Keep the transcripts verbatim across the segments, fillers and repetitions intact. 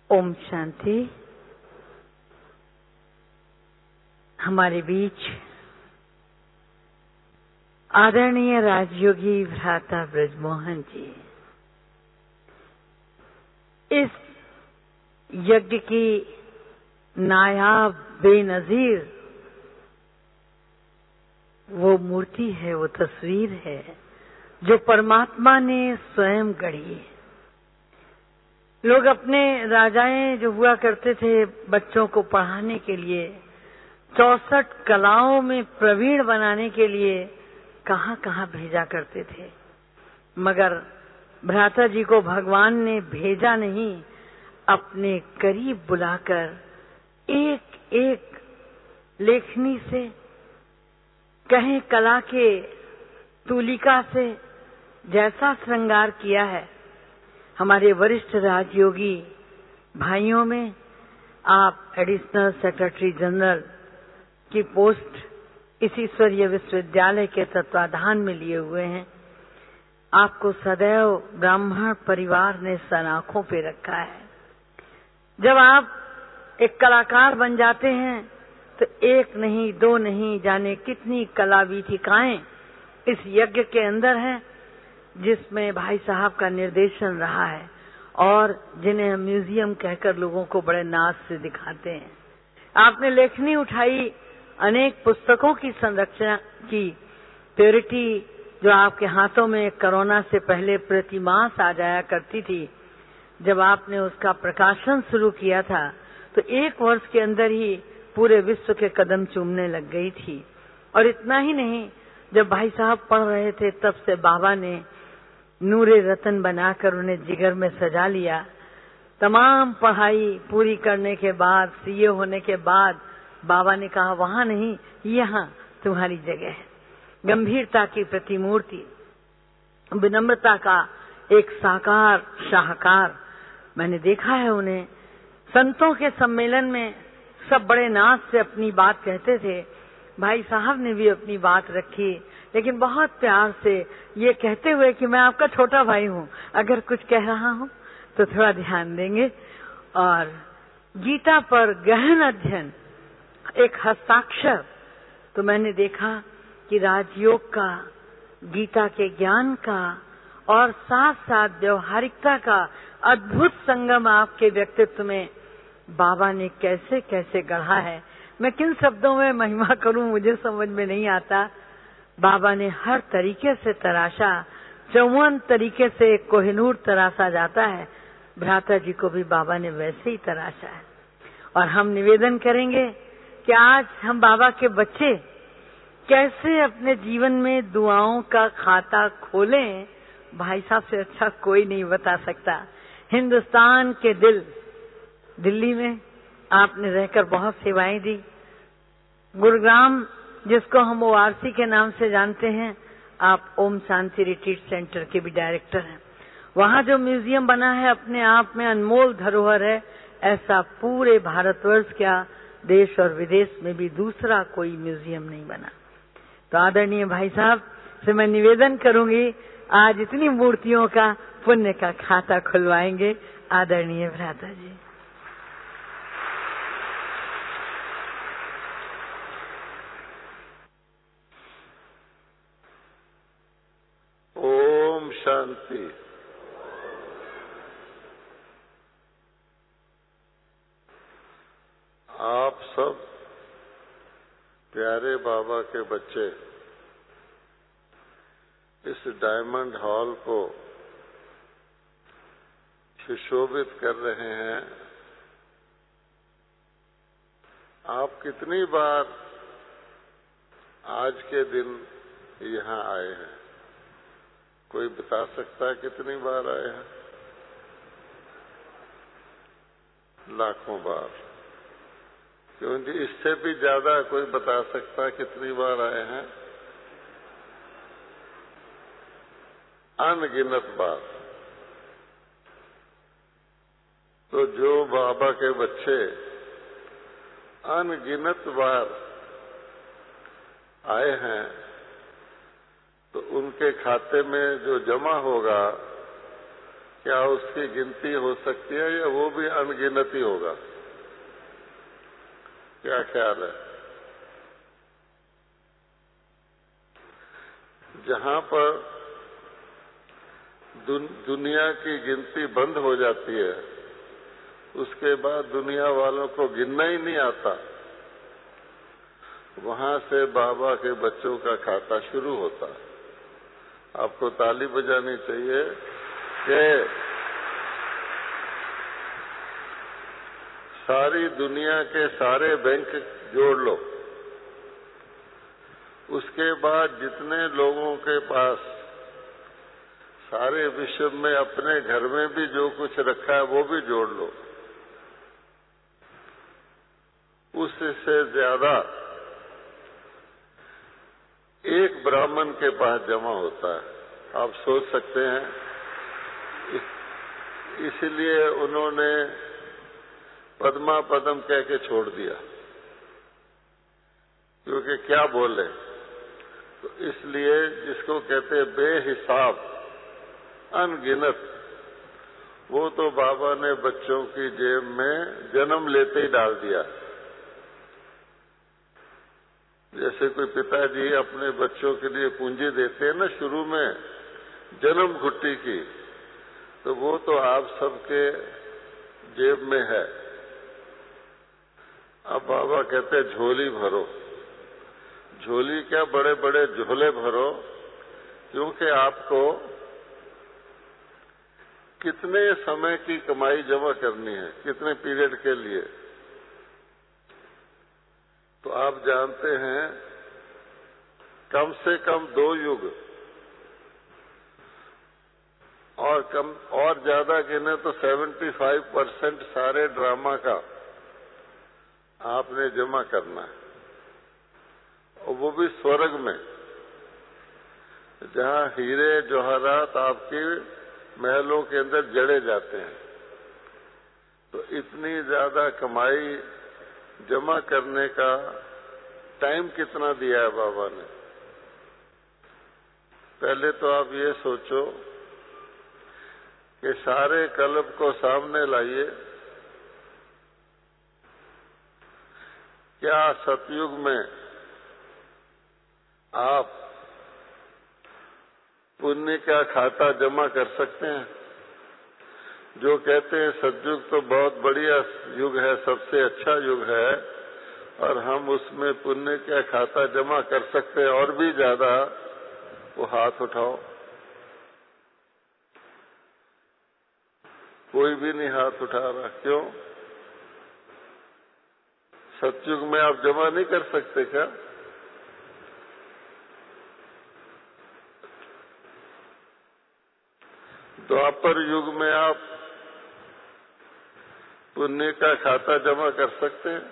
ओम शांति। हमारे बीच आदरणीय राजयोगी भ्राता ब्रजमोहन जी इस यज्ञ की नायाब बेनजीर वो मूर्ति है, वो तस्वीर है जो परमात्मा ने स्वयं गढ़ी है। लोग अपने राजाएं जो हुआ करते थे बच्चों को पढ़ाने के लिए, चौसठ कलाओं में प्रवीण बनाने के लिए कहां कहां भेजा करते थे, मगर भ्राता जी को भगवान ने भेजा नहीं, अपने करीब बुलाकर एक एक लेखनी से, कहें कला के तूलिका से जैसा श्रृंगार किया है। हमारे वरिष्ठ राजयोगी भाइयों में आप एडिशनल सेक्रेटरी जनरल की पोस्ट इस ईश्वरीय विश्वविद्यालय के तत्वाधान में लिए हुए हैं। आपको सदैव ब्राह्मण परिवार ने सनाखों पे रखा है। जब आप एक कलाकार बन जाते हैं तो एक नहीं, दो नहीं, जाने कितनी कला वीथिकाएं इस यज्ञ के अंदर है, जिसमें भाई साहब का निर्देशन रहा है और जिन्हें हम म्यूजियम कहकर लोगों को बड़े नाज से दिखाते हैं। आपने लेखनी उठाई, अनेक पुस्तकों की संरचना की, प्योरिटी जो आपके हाथों में कोरोना से पहले प्रतिमास आ जाया करती थी, जब आपने उसका प्रकाशन शुरू किया था तो एक वर्ष के अंदर ही पूरे विश्व के कदम चूमने लग गई थी। और इतना ही नहीं, जब भाई साहब पढ़ रहे थे तब से बाबा ने नूरे रतन बनाकर उन्हें जिगर में सजा लिया। तमाम पढ़ाई पूरी करने के बाद, सीए होने के बाद बाबा ने कहा वहां नहीं, यहाँ तुम्हारी जगह है। गंभीरता की प्रतिमूर्ति, विनम्रता का एक साकार शाहकार। मैंने देखा है उन्हें संतों के सम्मेलन में, सब बड़े नाज से अपनी बात कहते थे। भाई साहब ने भी अपनी बात रखी, लेकिन बहुत प्यार से ये कहते हुए कि मैं आपका छोटा भाई हूँ, अगर कुछ कह रहा हूँ तो थोड़ा ध्यान देंगे। और गीता पर गहन अध्ययन, एक हस्ताक्षर। तो मैंने देखा कि राजयोग का, गीता के ज्ञान का और साथ साथ व्यवहारिकता का अद्भुत संगम आपके व्यक्तित्व में बाबा ने कैसे कैसे गढ़ा है। मैं किन शब्दों में महिमा करूं, मुझे समझ में नहीं आता। बाबा ने हर तरीके से तराशा, चौवन तरीके से कोहिनूर तराशा जाता है, भ्राता जी को भी बाबा ने वैसे ही तराशा है। और हम निवेदन करेंगे कि आज हम बाबा के बच्चे कैसे अपने जीवन में दुआओं का खाता खोलें, भाई साहब से अच्छा कोई नहीं बता सकता। हिंदुस्तान के दिल, दिल्ली में आपने रहकर बहुत सेवाएं दी। गुरुग्राम, जिसको हम ओआरसी के नाम से जानते हैं, आप ओम शांति रिट्रीट सेंटर के भी डायरेक्टर हैं। वहाँ जो म्यूजियम बना है अपने आप में अनमोल धरोहर है। ऐसा पूरे भारतवर्ष क्या, देश और विदेश में भी दूसरा कोई म्यूजियम नहीं बना। तो आदरणीय भाई साहब से मैं निवेदन करूंगी, आज इतनी मूर्तियों का पुण्य का खाता खुलवाएंगे। आदरणीय भ्राता जी। ओम शांति। आप सब प्यारे बाबा के बच्चे इस डायमंड हॉल को सुशोभित कर रहे हैं। आप कितनी बार आज के दिन यहाँ आए हैं? कोई बता सकता है कितनी बार आए हैं? लाखों बार, क्योंकि इससे भी ज्यादा कोई बता सकता है कितनी बार आए हैं? अनगिनत बार। तो जो बाबा के बच्चे अनगिनत बार आए हैं, तो उनके खाते में जो जमा होगा क्या उसकी गिनती हो सकती है या वो भी अनगिनत ही होगा? क्या ख्याल है? जहां पर दुन, दुनिया की गिनती बंद हो जाती है, उसके बाद दुनिया वालों को गिनना ही नहीं आता, वहां से बाबा के बच्चों का खाता शुरू होता। आपको ताली बजानी चाहिए कि सारी दुनिया के सारे बैंक जोड़ लो, उसके बाद जितने लोगों के पास सारे विश्व में अपने घर में भी जो कुछ रखा है वो भी जोड़ लो, उससे ज्यादा एक ब्राह्मण के पास जमा होता है। आप सोच सकते हैं, इस, इसलिए उन्होंने पद्मा पदम कह के छोड़ दिया, क्योंकि क्या बोले। तो इसलिए जिसको कहते हैं बेहिसाब, अनगिनत, वो तो बाबा ने बच्चों की जेब में जन्म लेते ही डाल दिया। जैसे कोई पिताजी अपने बच्चों के लिए पूंजी देते हैं ना शुरू में, जन्म घुट्टी की, तो वो तो आप सबके जेब में है। अब बाबा कहते हैं झोली भरो, झोली क्या बड़े बड़े झोले भरो, क्योंकि आपको कितने समय की कमाई जमा करनी है, कितने पीरियड के लिए। तो आप जानते हैं कम से कम दो युग, और कम और ज्यादा गिने तो पचहत्तर परसेंट सारे ड्रामा का आपने जमा करना है, और वो भी स्वर्ग में, जहां हीरे जवाहरात आपके महलों के अंदर जड़े जाते हैं। तो इतनी ज्यादा कमाई जमा करने का टाइम कितना दिया है बाबा ने। पहले तो आप ये सोचो कि सारे कल्प को सामने लाइए। क्या सतयुग में आप पुण्य का खाता जमा कर सकते हैं? जो कहते हैं सतयुग तो बहुत बढ़िया युग है, सबसे अच्छा युग है, और हम उसमें पुण्य का खाता जमा कर सकते हैं और भी ज्यादा, वो हाथ उठाओ। कोई भी नहीं हाथ उठा रहा। क्यों? सतयुग में आप जमा नहीं कर सकते क्या? द्वापर युग में आप पुण्य का खाता जमा कर सकते हैं?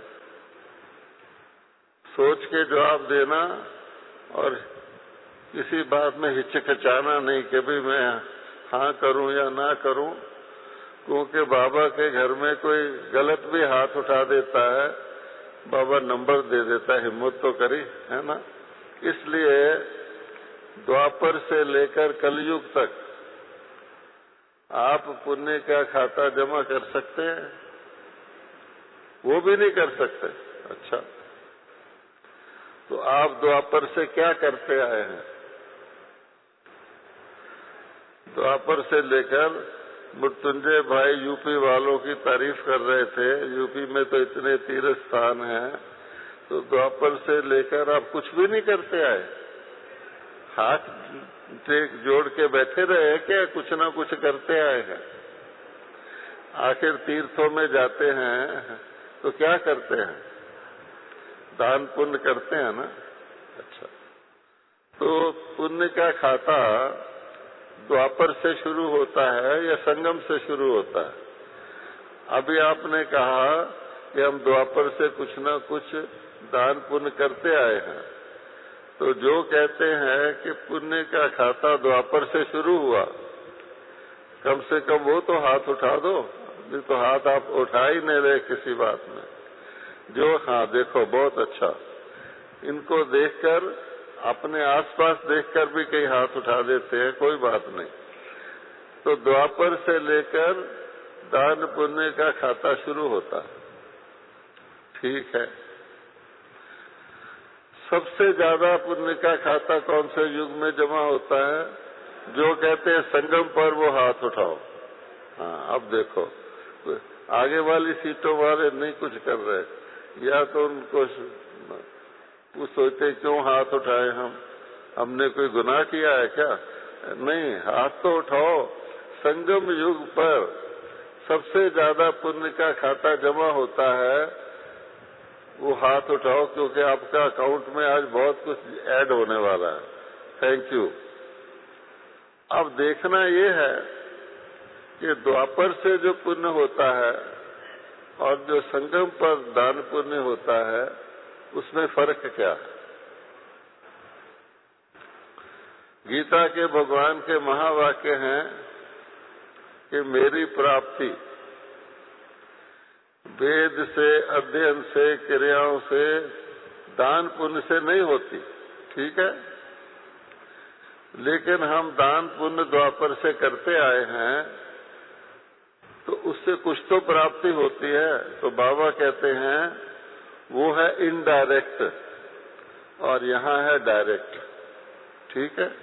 सोच के जवाब देना, और किसी बात में हिचकिचाना नहीं कि भाई मैं हाँ करूं या ना करूं, क्योंकि बाबा के घर में कोई गलत भी हाथ उठा देता है, बाबा नंबर दे देता है, हिम्मत तो करी, है ना। इसलिए द्वापर से लेकर कलयुग तक आप पुण्य का खाता जमा कर सकते हैं? वो भी नहीं कर सकते। अच्छा, तो आप द्वापर से क्या करते आए हैं? द्वापर से लेकर मृत्युंजय भाई यूपी वालों की तारीफ कर रहे थे, यूपी में तो इतने तीर्थ स्थान हैं, तो द्वापर से लेकर आप कुछ भी नहीं करते आए? हाथ जोड़ के बैठे रहे क्या? कुछ ना कुछ करते आए हैं। आखिर तीर्थों में जाते हैं तो क्या करते हैं? दान पुण्य करते हैं ना। अच्छा, तो पुण्य का खाता द्वापर से शुरू होता है या संगम से शुरू होता है? अभी आपने कहा कि हम द्वापर से कुछ ना कुछ दान पुण्य करते आए हैं, तो जो कहते हैं कि पुण्य का खाता द्वापर से शुरू हुआ, कम से कम वो तो हाथ उठा दो। नहीं तो हाथ आप उठा ही नहीं रहे किसी बात में। जो हाँ देखो, बहुत अच्छा, इनको देखकर, अपने आसपास देखकर भी कई हाथ उठा देते हैं, कोई बात नहीं। तो द्वापर से लेकर दान पुण्य का खाता शुरू होता है। ठीक है, सबसे ज्यादा पुण्य का खाता कौन से युग में जमा होता है? जो कहते हैं संगम पर वो हाथ उठाओ। हाँ, अब देखो आगे वाली सीटों वाले नहीं कुछ कर रहे, या तो उनको वो सोचते क्यों हाथ उठाए, हम हमने कोई गुनाह किया है क्या? नहीं, हाथ तो उठाओ। संगम युग पर सबसे ज्यादा पुण्य का खाता जमा होता है, वो हाथ उठाओ, क्योंकि आपका अकाउंट में आज बहुत कुछ ऐड होने वाला है। Thank you. अब देखना ये है कि द्वापर से जो पुण्य होता है और जो संगम पर दान पुण्य होता है, उसमें फर्क क्या है? गीता के भगवान के महावाक्य हैं कि मेरी प्राप्ति वेद से, अध्ययन से, क्रियाओं से, दान पुण्य से नहीं होती। ठीक है, लेकिन हम दान पुण्य द्वापर से करते आए हैं, तो उससे कुछ तो प्राप्ति होती है। तो बाबा कहते हैं वो है इनडायरेक्ट और यहाँ है डायरेक्ट। ठीक है,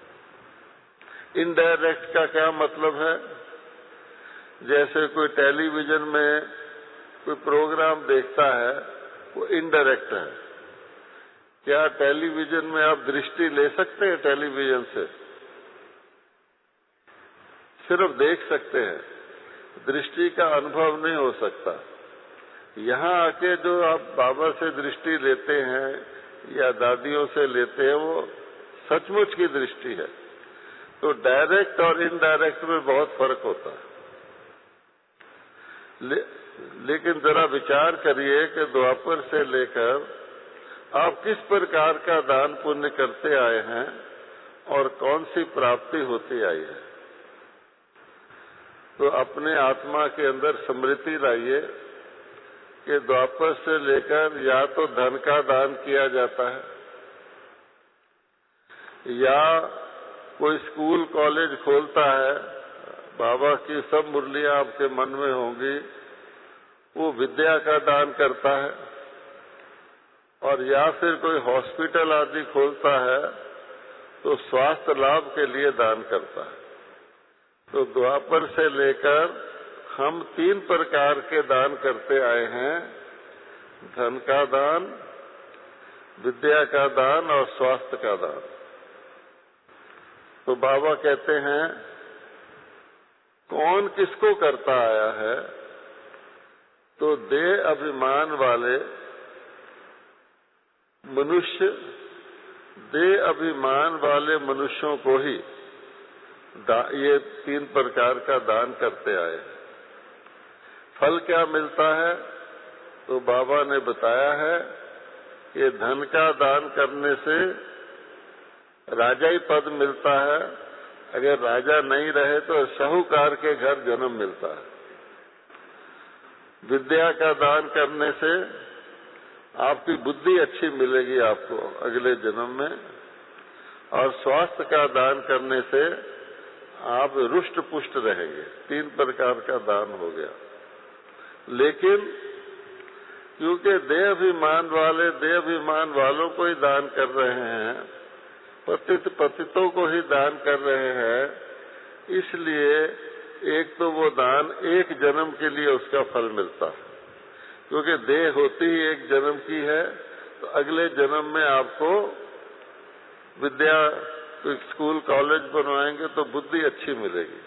इनडायरेक्ट का क्या मतलब है? जैसे कोई टेलीविजन में कोई प्रोग्राम देखता है, वो इनडायरेक्ट है। क्या टेलीविजन में आप दृष्टि ले सकते हैं? टेलीविजन से सिर्फ देख सकते हैं, दृष्टि का अनुभव नहीं हो सकता। यहाँ आके जो आप बाबा से दृष्टि लेते हैं या दादियों से लेते हैं, वो सचमुच की दृष्टि है। तो डायरेक्ट और इनडायरेक्ट में बहुत फर्क होता है। ले, लेकिन जरा विचार करिए कि द्वापर से लेकर आप किस प्रकार का दान पुण्य करते आए हैं और कौन सी प्राप्ति होती आई है। तो अपने आत्मा के अंदर स्मृति लाइए कि द्वापर से लेकर या तो धन का दान किया जाता है, या कोई स्कूल कॉलेज खोलता है, बाबा की सब मुरलियां आपके मन में होंगी, वो विद्या का दान करता है, और या फिर कोई हॉस्पिटल आदि खोलता है तो स्वास्थ्य लाभ के लिए दान करता है। तो द्वापर से लेकर हम तीन प्रकार के दान करते आए हैं, धन का दान, विद्या का दान और स्वास्थ्य का दान। तो बाबा कहते हैं कौन किसको करता आया है? तो देह अभिमान वाले मनुष्य, देह अभिमान वाले मनुष्यों को ही ये तीन प्रकार का दान करते आए हैं। फल क्या मिलता है? तो बाबा ने बताया है कि धन का दान करने से राजाई पद मिलता है, अगर राजा नहीं रहे तो साहूकार के घर जन्म मिलता है। विद्या का दान करने से आपकी बुद्धि अच्छी मिलेगी आपको अगले जन्म में, और स्वास्थ्य का दान करने से आप रुष्ट पुष्ट रहेंगे। तीन प्रकार का दान हो गया। लेकिन क्योंकि देह अभिमान वाले देह अभिमान वालों को ही दान कर रहे हैं, पतित पतितों को ही दान कर रहे हैं, इसलिए एक तो वो दान एक जन्म के लिए उसका फल मिलता है, क्योंकि देह होती ही एक जन्म की है। तो अगले जन्म में आपको विद्या, स्कूल कॉलेज बनवाएंगे तो बुद्धि अच्छी मिलेगी,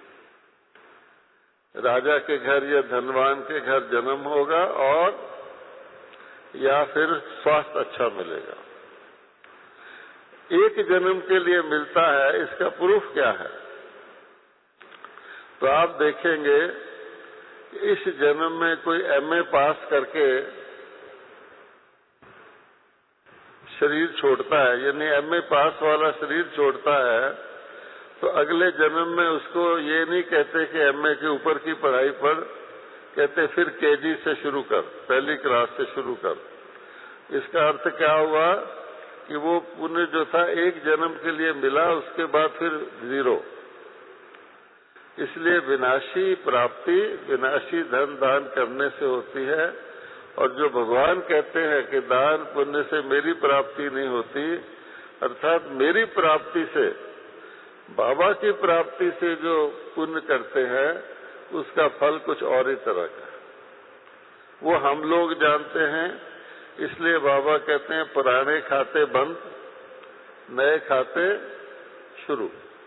राजा के घर या धनवान के घर जन्म होगा, और या फिर स्वास्थ्य अच्छा मिलेगा। एक जन्म के लिए मिलता है, इसका प्रूफ क्या है? तो आप देखेंगे कि इस जन्म में कोई एमए पास करके शरीर छोड़ता है, यानी एमए पास वाला शरीर छोड़ता है, तो अगले जन्म में उसको ये नहीं कहते कि एमए के ऊपर की पढ़ाई पढ़, कहते फिर केजी से शुरू कर, पहली क्लास से शुरू कर। इसका अर्थ क्या हुआ कि वो पुण्य जो था एक जन्म के लिए मिला, उसके बाद फिर जीरो। इसलिए विनाशी प्राप्ति विनाशी धन दान करने से होती है। और जो भगवान कहते हैं कि दान पुण्य से मेरी प्राप्ति नहीं होती, अर्थात मेरी प्राप्ति से, बाबा की प्राप्ति से जो पुण्य करते हैं उसका फल कुछ और ही तरह का, वो हम लोग जानते हैं। इसलिए बाबा कहते हैं पुराने खाते बंद, नए खाते शुरू।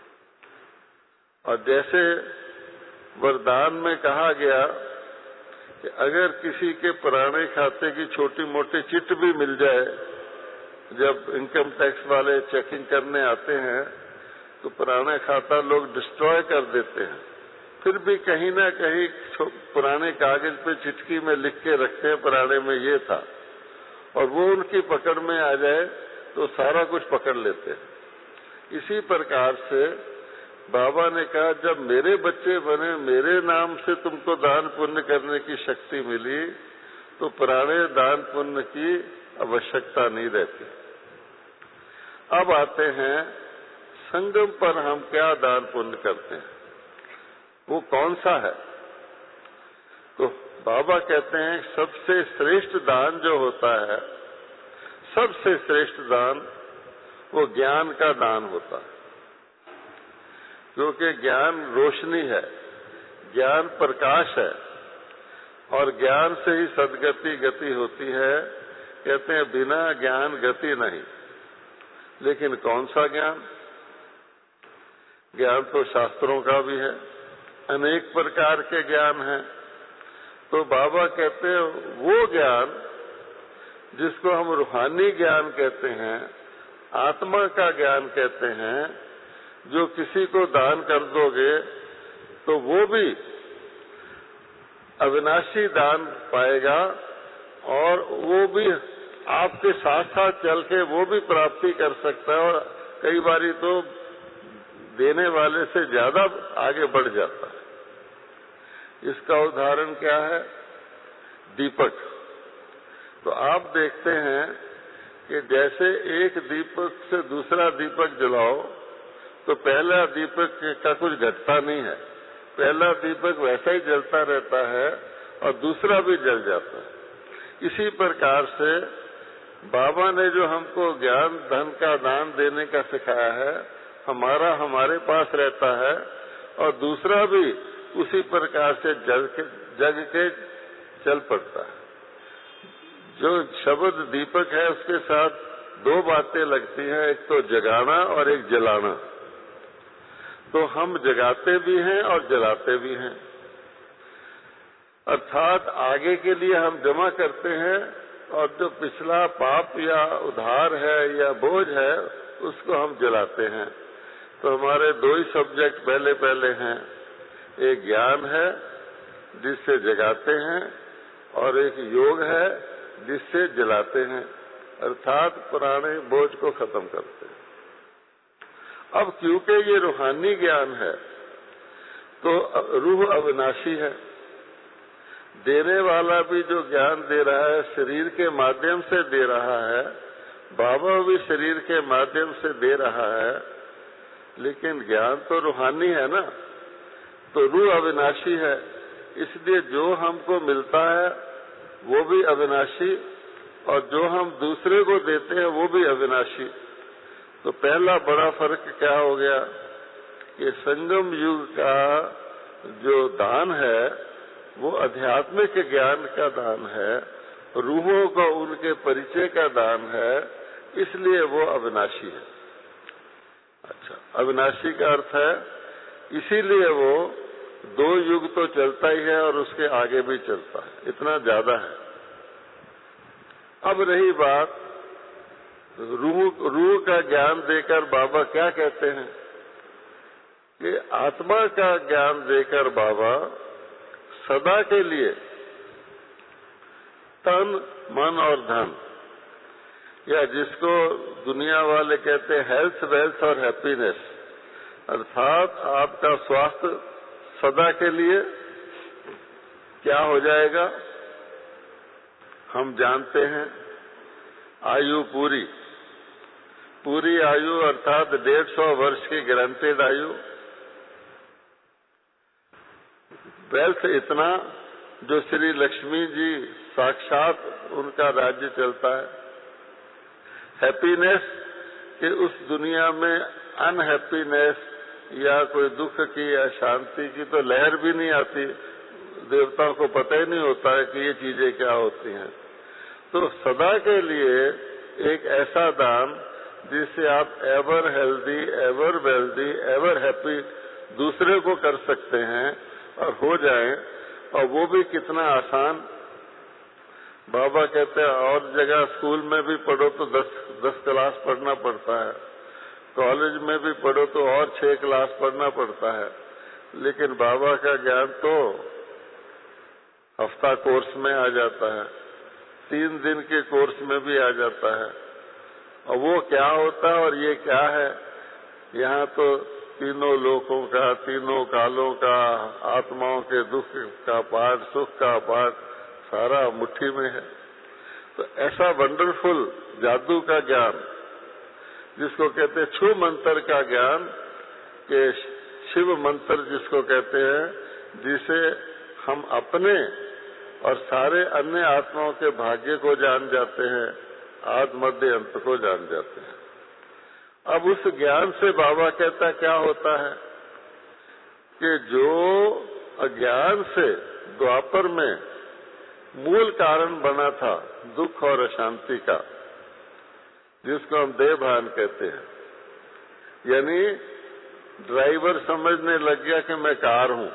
और जैसे वरदान में कहा गया कि अगर किसी के पुराने खाते की छोटी मोटी चिट भी मिल जाए, जब इनकम टैक्स वाले चेकिंग करने आते हैं तो पुराना खाता लोग डिस्ट्रॉय कर देते हैं, फिर भी कहीं ना कहीं पुराने कागज पे चिटकी में लिख के रखते हैं पुराने में ये था, और वो उनकी पकड़ में आ जाए तो सारा कुछ पकड़ लेते हैं। इसी प्रकार से बाबा ने कहा जब मेरे बच्चे बने, मेरे नाम से तुमको दान पुण्य करने की शक्ति मिली, तो पुराने दान पुण्य की आवश्यकता नहीं रहती। अब आते हैं संगम पर हम क्या दान पुण्य करते हैं, वो कौन सा है। तो बाबा कहते हैं सबसे श्रेष्ठ दान जो होता है, सबसे श्रेष्ठ दान वो ज्ञान का दान होता है, क्योंकि ज्ञान रोशनी है, ज्ञान प्रकाश है, और ज्ञान से ही सद्गति गति होती है। कहते हैं बिना ज्ञान गति नहीं। लेकिन कौन सा ज्ञान? ज्ञान तो शास्त्रों का भी है, अनेक प्रकार के ज्ञान हैं। तो बाबा कहते हैं वो ज्ञान जिसको हम रूहानी ज्ञान कहते हैं, आत्मा का ज्ञान कहते हैं, जो किसी को दान कर दोगे तो वो भी अविनाशी दान पाएगा, और वो भी आपके साथ साथ चल के वो भी प्राप्ति कर सकता है, और कई बारी तो देने वाले से ज्यादा आगे बढ़ जाता है। इसका उदाहरण क्या है? दीपक। तो आप देखते हैं कि जैसे एक दीपक से दूसरा दीपक जलाओ तो पहला दीपक का कुछ घटता नहीं है, पहला दीपक वैसा ही जलता रहता है और दूसरा भी जल जाता है। इसी प्रकार से बाबा ने जो हमको ज्ञान धन का दान देने का सिखाया है, हमारा हमारे पास रहता है, और दूसरा भी उसी प्रकार से जग के जग के चल पड़ता है। जो शब्द दीपक है उसके साथ दो बातें लगती हैं, एक तो जगाना और एक जलाना। तो हम जगाते भी हैं और जलाते भी हैं, अर्थात आगे के लिए हम जमा करते हैं, और जो पिछला पाप या उधार है या बोझ है उसको हम जलाते हैं। तो हमारे दो ही सब्जेक्ट पहले पहले हैं, एक ज्ञान है जिससे जगाते हैं, और एक योग है जिससे जलाते हैं, अर्थात पुराने बोझ को खत्म करते हैं। अब क्योंकि ये रूहानी ज्ञान है तो रूह अविनाशी है, देने वाला भी जो ज्ञान दे रहा है शरीर के माध्यम से दे रहा है, बाबा भी शरीर के माध्यम से दे रहा है, लेकिन ज्ञान तो रूहानी है ना, तो रूह अविनाशी है। इसलिए जो हमको मिलता है वो भी अविनाशी, और जो हम दूसरे को देते हैं वो भी अविनाशी। तो पहला बड़ा फर्क क्या हो गया कि संगम युग का जो दान है वो आध्यात्मिक ज्ञान का दान है, रूहों को उनके परिचय का दान है, इसलिए वो अविनाशी है। अच्छा, अविनाशी का अर्थ है इसीलिए वो दो युग तो चलता ही है और उसके आगे भी चलता है, इतना ज्यादा है। अब रही बात रूह रूह का ज्ञान देकर बाबा क्या कहते हैं कि आत्मा का ज्ञान देकर बाबा सदा के लिए तन मन और धन, या जिसको दुनिया वाले कहते हैं हेल्थ वेल्थ और हैप्पीनेस, अर्थात आपका स्वास्थ्य सदा के लिए क्या हो जाएगा हम जानते हैं। आयु पूरी पूरी आयु अर्थात डेढ़ सौ वर्ष की गारंटेड आयु, वेल्थ इतना जो श्री लक्ष्मी जी साक्षात उनका राज्य चलता है। हैप्पीनेस कि उस दुनिया में अनहैप्पीनेस या कोई दुख की या शांति की तो लहर भी नहीं आती, देवताओं को पता ही नहीं होता है कि ये चीजें क्या होती हैं। तो सदा के लिए एक ऐसा दान जिससे आप ever healthy, ever wealthy, ever happy दूसरे को कर सकते हैं और हो जाएं, और वो भी कितना आसान। बाबा कहते हैं और जगह स्कूल में भी पढ़ो तो दस दस क्लास पढ़ना पड़ता है, कॉलेज में भी पढ़ो तो और छह क्लास पढ़ना पड़ता है, लेकिन बाबा का ज्ञान तो हफ्ता कोर्स में आ जाता है, तीन दिन के कोर्स में भी आ जाता है। और वो क्या होता है और ये क्या है, यहाँ तो तीनों लोकों का, तीनों कालों का, आत्माओं के दुख का पाठ, सुख का पाठ सारा मुट्ठी में है। तो ऐसा वंडरफुल जादू का ज्ञान जिसको कहते हैं छू मंत्र का ज्ञान, के शिव मंत्र जिसको कहते हैं, जिसे हम अपने और सारे अन्य आत्माओं के भाग्य को जान जाते हैं, आदि मध्य अंत को जान जाते हैं। अब उस ज्ञान से बाबा कहता क्या होता है कि जो अज्ञान से द्वापर में मूल कारण बना था दुख और अशांति का, जिसको हम देह भान कहते हैं, यानी ड्राइवर समझने लग गया कि मैं कार हूं,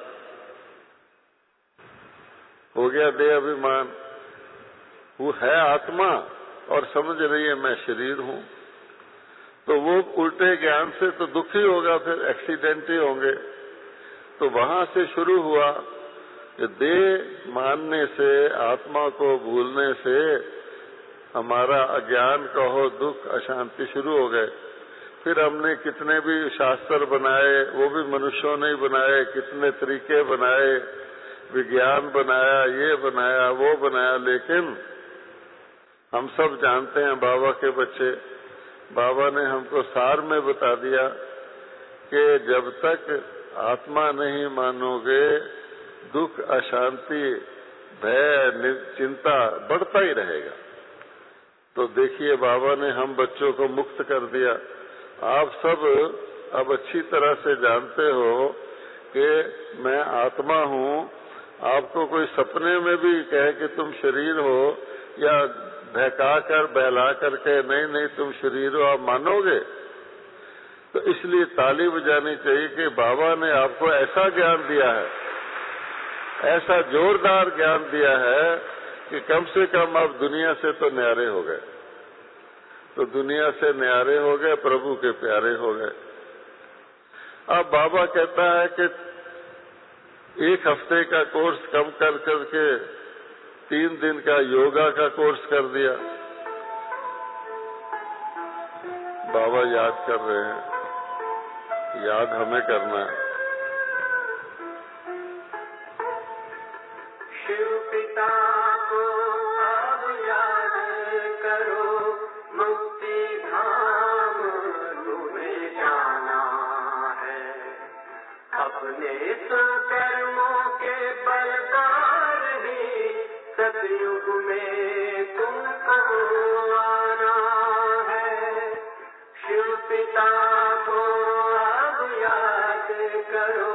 हो गया देह अभिमान। वो है आत्मा और समझ रही है मैं शरीर हूं, तो वो उल्टे ज्ञान से तो दुखी होगा, फिर एक्सीडेंट ही होंगे। तो वहां से शुरू हुआ कि देह मानने से, आत्मा को भूलने से हमारा अज्ञान कहो, दुख, अशांति शुरू हो गए। फिर हमने कितने भी शास्त्र बनाए, वो भी मनुष्यों ने ही बनाए, कितने तरीके बनाए, विज्ञान बनाया, ये बनाया, वो बनाया, लेकिन हम सब जानते हैं बाबा के बच्चे, बाबा ने हमको सार में बता दिया कि जब तक आत्मा नहीं मानोगे, दुख, अशांति, भय, चिंता बढ़ता ही रहेगा। तो देखिए बाबा ने हम बच्चों को मुक्त कर दिया। आप सब अब अच्छी तरह से जानते हो कि मैं आत्मा हूं। आपको कोई सपने में भी कहे कि तुम शरीर हो, या बहका कर बहला करके नहीं नहीं तुम शरीर हो, आप मानोगे? तो इसलिए ताली बजानी चाहिए कि बाबा ने आपको ऐसा ज्ञान दिया है, ऐसा जोरदार ज्ञान दिया है कि कम से कम आप दुनिया से तो न्यारे हो गए। तो दुनिया से न्यारे हो गए, प्रभु के प्यारे हो गए। अब बाबा कहता है कि एक हफ्ते का कोर्स कम कर करके तीन दिन का योगा का कोर्स कर दिया। बाबा याद कर रहे हैं, याद हमें करना है। शिव पिता को अब याद करो, मुक्ति धाम तुम्हें जाना है। अपने तो कर्मों के बल पर ही सतयुग में तुमको आना है। शिव पिता को अब याद करो।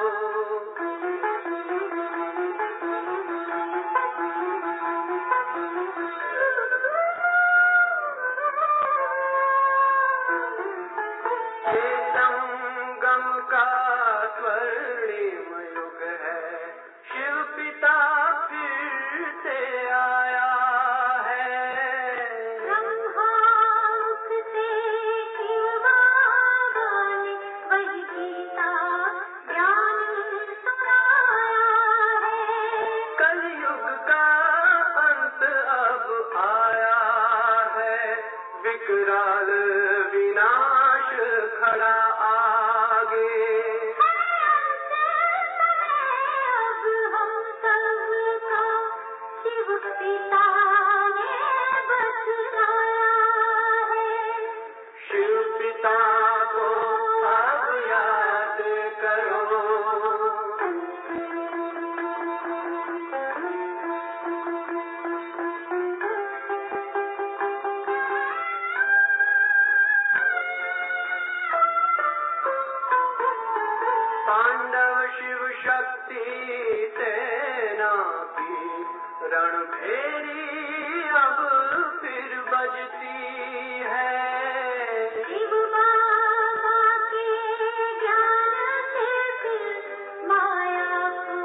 विकराल विनाश खड़ा आगे। अब हम सबका शिव पिता ने बतलाया है। शिव पिता को अब याद करो। रणभेरी अब फिर बजती है। शिव बाबा के ज्ञान से फिर माया को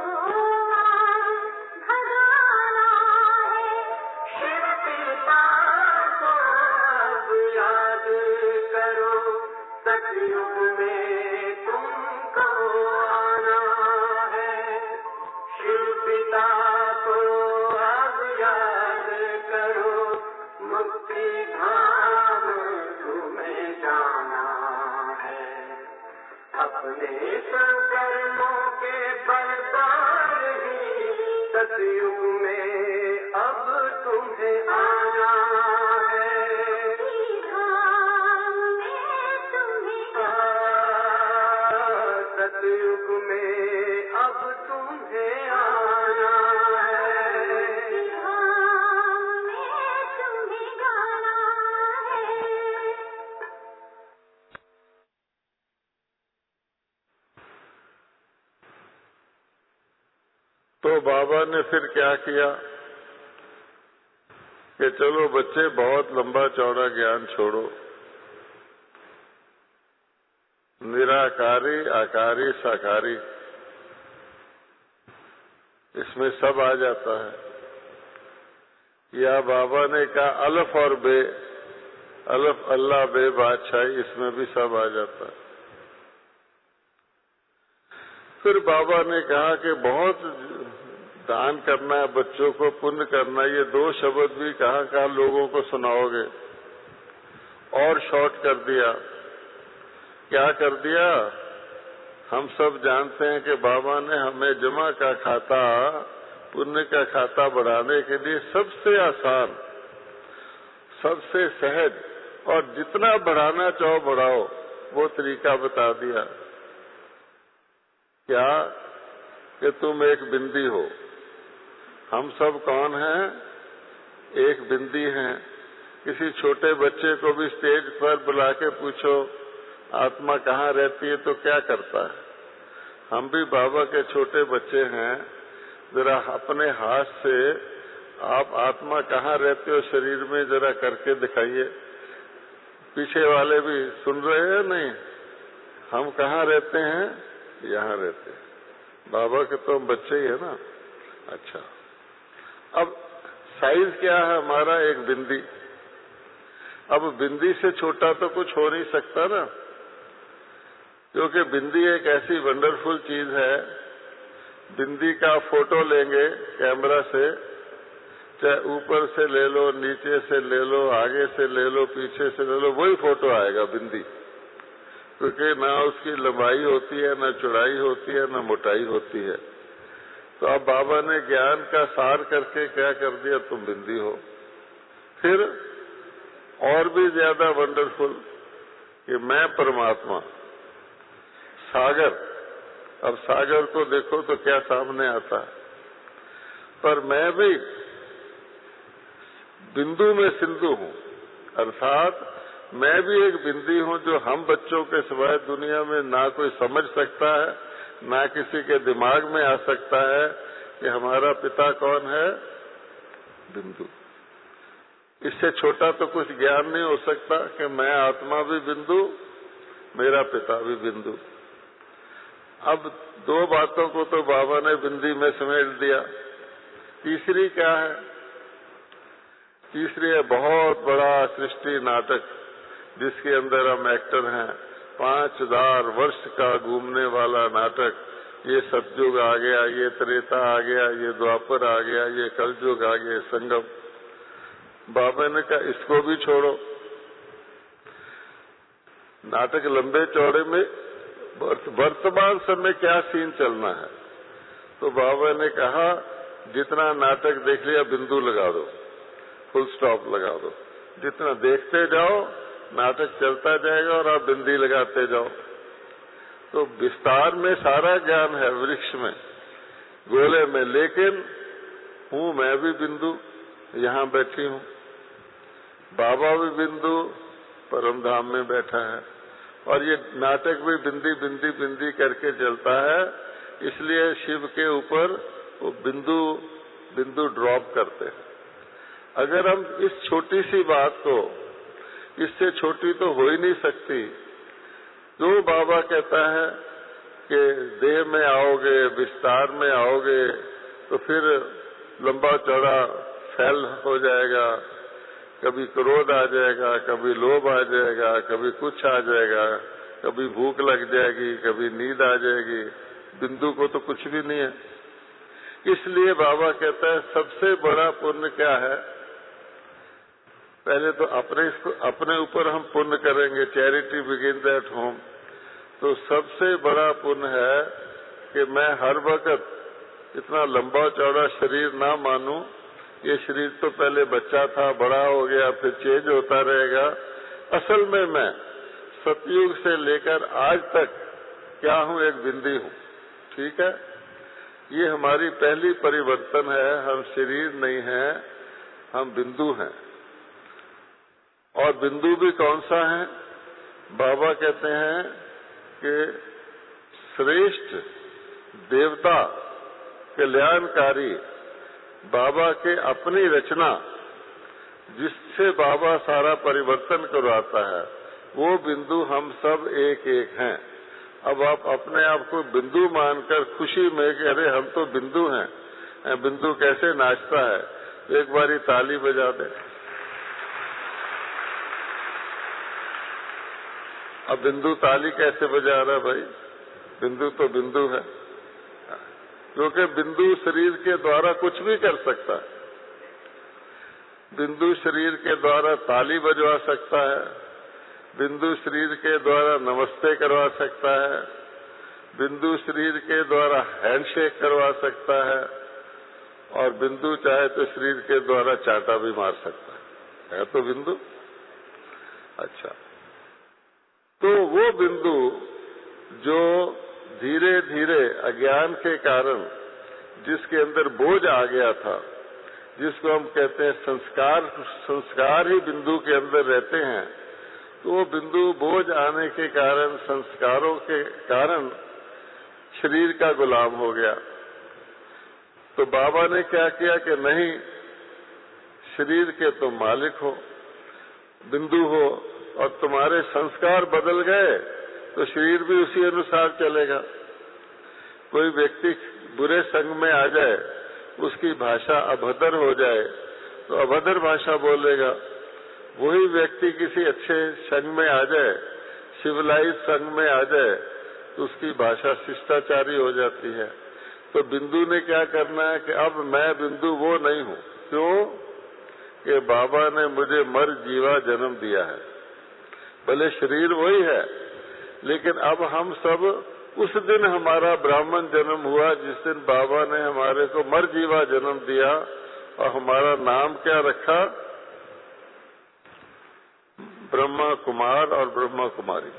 भगाना है। शिव पिता को अब याद करो, सतयुग में तुमको आना है। शिव पिता को अब याद करो, मुक्ति धाम तुम्हें जाना है। अपने संकर्मों के बल पर ही सतयुग में अब तुम्हें आना है। धाम में तुम्हें सतयुग में अब तुम्हें आना है। धाम में तुम्हें जाना है। तो बाबा ने फिर क्या किया कि चलो बच्चे, बहुत लंबा चौड़ा ज्ञान छोड़ो, निराकारी, आकारी, साकारी, इसमें सब आ जाता है। या बाबा ने कहा अलफ और बे, अलफ अल्लाह, बे बादशाही, इसमें भी सब आ जाता है। फिर बाबा ने कहा कि बहुत दान करना है, बच्चों को पुण्य करना, ये दो शब्द भी कहाँ कहाँ लोगों को सुनाओगे। और शॉर्ट कर दिया। क्या कर दिया? हम सब जानते हैं कि बाबा ने हमें जमा का खाता, पुण्य का खाता बढ़ाने के लिए सबसे आसान, सबसे सहज और जितना बढ़ाना चाहो बढ़ाओ, वो तरीका बता दिया। क्या? कि तुम एक बिंदी हो। हम सब कौन हैं? एक बिंदी हैं। किसी छोटे बच्चे को भी स्टेज पर बुला के पूछो आत्मा कहाँ रहती है तो क्या करता है? हम भी बाबा के छोटे बच्चे हैं। जरा अपने हाथ से आप आत्मा कहाँ रहते हो शरीर में जरा करके दिखाइए। पीछे वाले भी सुन रहे हैं? नहीं, हम कहाँ रहते हैं? यहाँ रहते हैं। बाबा के तो हम बच्चे ही है ना। अच्छा, अब साइज क्या है हमारा? एक बिंदी। अब बिंदी से छोटा तो कुछ हो नहीं सकता ना, क्योंकि बिंदी एक ऐसी वंडरफुल चीज है। बिंदी का फोटो लेंगे कैमरा से, चाहे ऊपर से ले लो, नीचे से ले लो, आगे से ले लो, पीछे से ले लो, वही फोटो आएगा बिंदी। क्योंकि ना उसकी लंबाई होती है, ना चौड़ाई होती है, ना मोटाई होती है। तो अब बाबा ने ज्ञान का सार करके क्या कर दिया? तुम बिंदी हो। फिर और भी ज्यादा वंडरफुल कि मैं परमात्मा, सागर। अब सागर को देखो तो क्या सामने आता है, पर मैं भी बिंदु में सिंधु हूँ। अर्थात मैं भी एक बिंदी हूँ जो हम बच्चों के सिवाय दुनिया में ना कोई समझ सकता है, ना किसी के दिमाग में आ सकता है कि हमारा पिता कौन है? बिंदु। इससे छोटा तो कुछ ज्ञान नहीं हो सकता कि मैं आत्मा भी बिंदु, मेरा पिता भी बिंदु। अब दो बातों को तो बाबा ने बिंदी में समेट दिया। तीसरी क्या है? तीसरी है बहुत बड़ा सृष्टि नाटक जिसके अंदर हम एक्टर हैं। पांच हजार वर्ष का घूमने वाला नाटक। ये सतयुग आ गया, ये त्रेता आ गया, ये द्वापर आ गया, ये कलयुग आ गया, संगम। बाबा ने कहा इसको भी छोड़ो। नाटक लंबे चौड़े में वर्तमान समय क्या सीन चलना है? तो बाबा ने कहा जितना नाटक देख लिया बिंदु लगा दो, फुल स्टॉप लगा दो। जितना देखते जाओ नाटक चलता जाएगा और आप बिंदी लगाते जाओ। तो विस्तार में सारा ज्ञान है वृक्ष में, गोले में, लेकिन हूँ मैं भी बिंदु, यहाँ बैठी हूँ। बाबा भी बिंदु परम धाम में बैठा है। और ये नाटक भी बिंदी बिंदी बिंदी करके चलता है। इसलिए शिव के ऊपर वो बिंदु बिंदु ड्रॉप करते हैं। अगर हम इस छोटी सी बात को, इससे छोटी तो हो ही नहीं सकती, जो बाबा कहता है कि देह में आओगे, विस्तार में आओगे तो फिर लंबा चौड़ा फैल हो जाएगा, कभी क्रोध आ जाएगा, कभी लोभ आ जाएगा, कभी कुछ आ जाएगा, कभी भूख लग जाएगी, कभी नींद आ जाएगी, बिंदु को तो कुछ भी नहीं है। इसलिए बाबा कहता है सबसे बड़ा पुण्य क्या है, पहले तो अपने इसको अपने ऊपर हम पुण्य करेंगे, चैरिटी बिगिन्स एट होम। तो सबसे बड़ा पुण्य है कि मैं हर वक्त इतना लंबा चौड़ा शरीर ना मानूं, ये शरीर तो पहले बच्चा था, बड़ा हो गया, फिर चेंज होता रहेगा। असल में मैं सतयुग से लेकर आज तक क्या हूं, एक बिंदी हूं। ठीक है, ये हमारी पहली परिवर्तन है। हम शरीर नहीं है, हम बिंदु हैं। और बिंदु भी कौन सा है? बाबा कहते हैं कि श्रेष्ठ देवता कल्याणकारी बाबा के अपनी रचना, जिससे बाबा सारा परिवर्तन करवाता है, वो बिंदु हम सब एक एक हैं। अब आप अपने आप को बिंदु मानकर खुशी में कि अरे हम तो बिंदु हैं, बिंदु कैसे नाचता है, तो एक बारी ताली बजा दे। अब बिंदु ताली कैसे बजा रहा है भाई? बिंदु तो बिंदु है, क्योंकि बिंदु शरीर के द्वारा कुछ भी कर सकता है। बिंदु शरीर के द्वारा ताली बजवा सकता है, बिंदु शरीर के द्वारा नमस्ते करवा सकता है, बिंदु शरीर के द्वारा हैंडशेक करवा सकता है, और बिंदु चाहे तो शरीर के द्वारा चाटा भी मार सकता है। है तो बिंदु। अच्छा, तो वो बिंदु जो धीरे धीरे अज्ञान के कारण जिसके अंदर बोझ आ गया था, जिसको हम कहते हैं संस्कार, संस्कार ही बिंदु के अंदर रहते हैं, तो वो बिंदु बोझ आने के कारण, संस्कारों के कारण शरीर का गुलाम हो गया। तो बाबा ने क्या किया कि नहीं, शरीर के तुम मालिक हो, बिंदु हो, और तुम्हारे संस्कार बदल गए तो शरीर भी उसी अनुसार चलेगा। कोई व्यक्ति बुरे संग में आ जाए, उसकी भाषा अभद्र हो जाए तो अभद्र भाषा बोलेगा। वही व्यक्ति किसी अच्छे संग में आ जाए, सिविलाइज संग में आ जाए, तो उसकी भाषा शिष्टाचारी हो जाती है। तो बिंदु ने क्या करना है कि अब मैं बिंदु वो नहीं हूँ। क्यों? कि बाबा ने मुझे मर जीवा जन्म दिया है। भले शरीर वही है, लेकिन अब हम सब, उस दिन हमारा ब्राह्मण जन्म हुआ जिस दिन बाबा ने हमारे को मर जीवा जन्म दिया, और हमारा नाम क्या रखा? ब्रह्मा कुमार और ब्रह्मा कुमारी।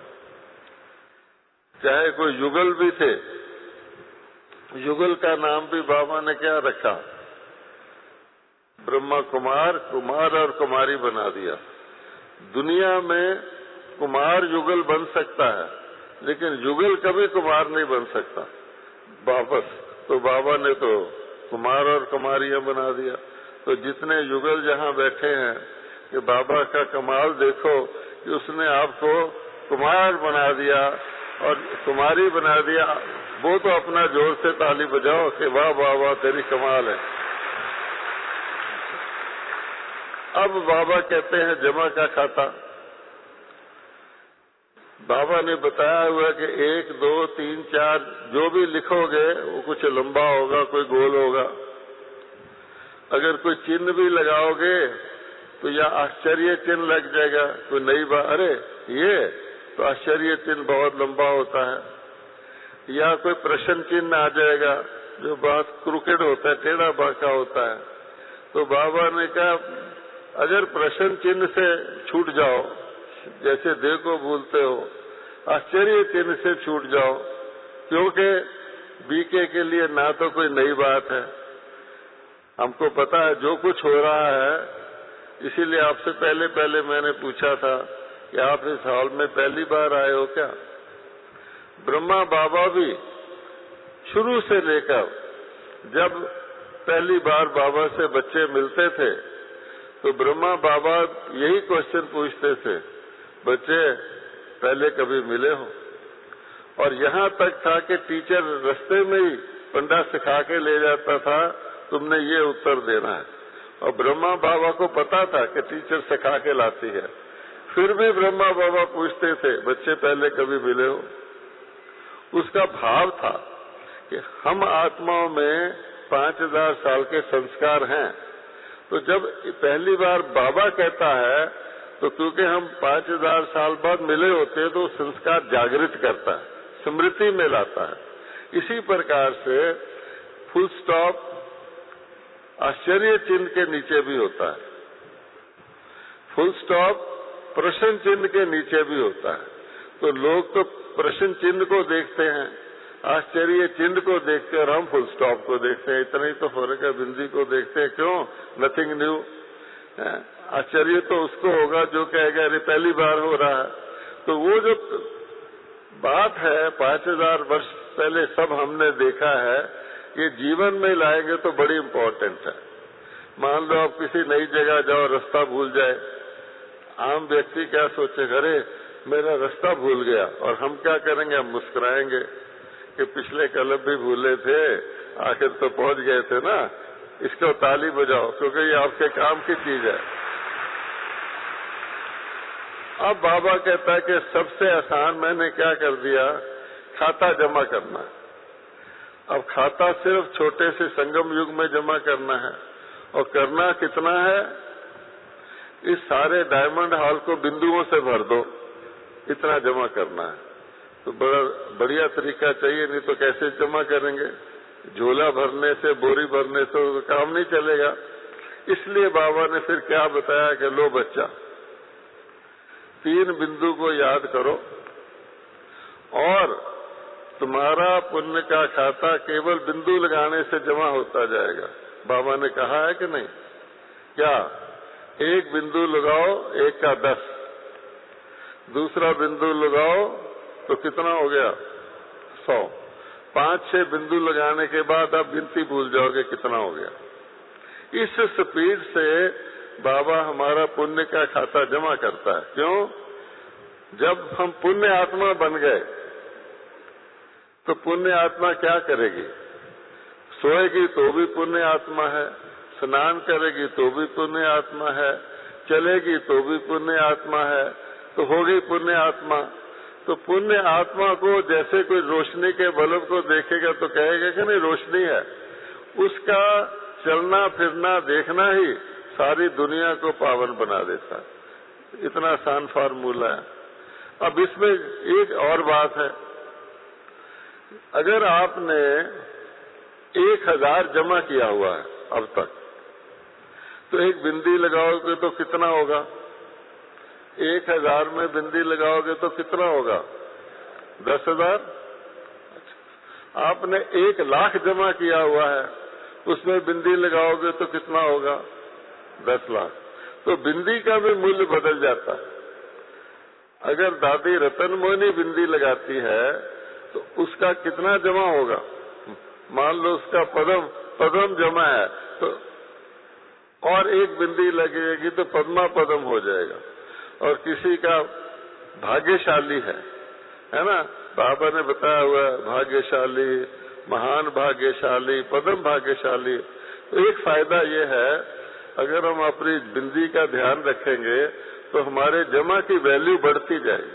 चाहे कोई युगल भी थे, युगल का नाम भी बाबा ने क्या रखा? ब्रह्मा कुमार, कुमार और कुमारी बना दिया। दुनिया में कुमार युगल बन सकता है, लेकिन युगल कभी कुमार नहीं बन सकता वापस। तो बाबा ने तो कुमार और कुमारियां बना दिया। तो जितने युगल जहां बैठे हैं, कि बाबा का कमाल देखो कि उसने आपको कुमार बना दिया और कुमारी बना दिया। वो तो अपना जोर से ताली बजाओ कि वाह वाह वाह, तेरी कमाल है। अब बाबा कहते हैं जमा का खाता। बाबा ने बताया हुआ कि एक, दो, तीन, चार जो भी लिखोगे वो कुछ लंबा होगा, कोई गोल होगा। अगर कोई चिन्ह भी लगाओगे तो या आश्चर्य चिन्ह लग जाएगा, कोई नई बात, अरे ये तो आश्चर्य चिन्ह बहुत लंबा होता है। या कोई प्रश्न चिन्ह आ जाएगा जो बहुत क्रुकेड होता है, टेढ़ा बांका होता है। तो बाबा ने कहा अगर प्रश्न चिन्ह से छूट जाओ, जैसे देह को भूलते हो, आश्चर्य चिन्ह से छूट जाओ, क्योंकि बीके के लिए ना तो कोई नई बात है, हमको पता है जो कुछ हो रहा है। इसीलिए आपसे पहले पहले मैंने पूछा था कि आप इस हॉल में पहली बार आए हो क्या? ब्रह्मा बाबा भी शुरू से लेकर जब पहली बार बाबा से बच्चे मिलते थे तो ब्रह्मा बाबा यही क्वेश्चन पूछते थे, बच्चे पहले कभी मिले हो? और यहाँ तक था कि टीचर रास्ते में ही पंडा सिखा के ले जाता था, तुमने ये उत्तर देना है। और ब्रह्मा बाबा को पता था कि टीचर सिखा के लाती है, फिर भी ब्रह्मा बाबा पूछते थे, बच्चे पहले कभी मिले हो? उसका भाव था कि हम आत्माओं में पांच हजार साल के संस्कार हैं, तो जब पहली बार बाबा कहता है तो क्योंकि हम पांच हजार साल बाद मिले होते तो संस्कार जागृत करता है, स्मृति में लाता है। इसी प्रकार से फुल स्टॉप आश्चर्य चिन्ह के नीचे भी होता है, फुल स्टॉप प्रश्न चिन्ह के नीचे भी होता है। तो लोग तो प्रश्न चिन्ह को देखते हैं, आश्चर्य चिन्ह को देखते हैं, और हम फुल स्टॉप को देखते हैं। इतना ही तो फर्क है, बिंदी को देखते हैं, क्यों? Nothing new. आश्चर्य तो उसको होगा जो कहेगा अरे पहली बार हो रहा है। तो वो जो बात है पांच हजार वर्ष पहले सब हमने देखा है, ये जीवन में लाएंगे तो बड़ी इम्पोर्टेंट है। मान लो आप किसी नई जगह जाओ, रास्ता भूल जाए, आम व्यक्ति क्या सोचेगा, अरे मेरा रास्ता भूल गया, और हम क्या करेंगे? हम मुस्कुराएंगे कि पिछले कल भी भूले थे, आखिर तो पहुंच गए थे ना, इसको ताली बजाओ क्योंकि ये आपके काम की चीज है। अब बाबा कहता है कि सबसे आसान मैंने क्या कर दिया, खाता जमा करना। अब खाता सिर्फ छोटे से संगम युग में जमा करना है, और करना कितना है? इस सारे डायमंड हॉल को बिंदुओं से भर दो, इतना जमा करना है। तो बड़ा बढ़िया तरीका चाहिए, नहीं तो कैसे जमा करेंगे? झोला भरने से, बोरी भरने से तो काम नहीं चलेगा। इसलिए बाबा ने फिर क्या बताया कि लो बच्चा, तीन बिंदु को याद करो और तुम्हारा पुण्य का खाता केवल बिंदु लगाने से जमा होता जाएगा। बाबा ने कहा है कि नहीं? क्या? एक बिंदु लगाओ, एक का दस, दूसरा बिंदु लगाओ तो कितना हो गया? सौ। पांच छह बिंदु लगाने के बाद आप गिनती भूल जाओगे कितना हो गया। इस स्पीड से बाबा हमारा पुण्य का खाता जमा करता है। क्यों? जब हम पुण्य आत्मा बन गए तो पुण्य आत्मा क्या करेगी? सोएगी तो भी पुण्य आत्मा है, स्नान करेगी तो भी पुण्य आत्मा है, चलेगी तो भी पुण्य आत्मा है, तो होगी पुण्य आत्मा। तो पुण्य आत्मा को जैसे कोई रोशनी के बल्ब को देखेगा तो कहेगा कि नहीं रोशनी है। उसका चलना फिरना देखना ही सारी दुनिया को पावन बना देता है। इतना आसान फार्मूला है। अब इसमें एक और बात है, अगर आपने एक हजार जमा किया हुआ है अब तक, तो एक बिंदी लगाओगे तो कितना होगा? एक हजार में बिंदी लगाओगे तो कितना होगा? दस हजार। आपने एक लाख जमा किया हुआ है, उसमें बिंदी लगाओगे तो कितना होगा? दस लाख। तो बिंदी का भी मूल्य बदल जाता है। अगर दादी रतन मोहिनी बिंदी लगाती है तो उसका कितना जमा होगा? मान लो उसका पदम पदम जमा है, तो और एक बिंदी लगेगी तो पद्मा पदम हो जाएगा। और किसी का भाग्यशाली है, है ना? बाबा ने बताया हुआ भाग्यशाली, महान भाग्यशाली, पदम भाग्यशाली। तो एक फायदा ये है, अगर हम अपनी बिंदी का ध्यान रखेंगे तो हमारे जमा की वैल्यू बढ़ती जाएगी।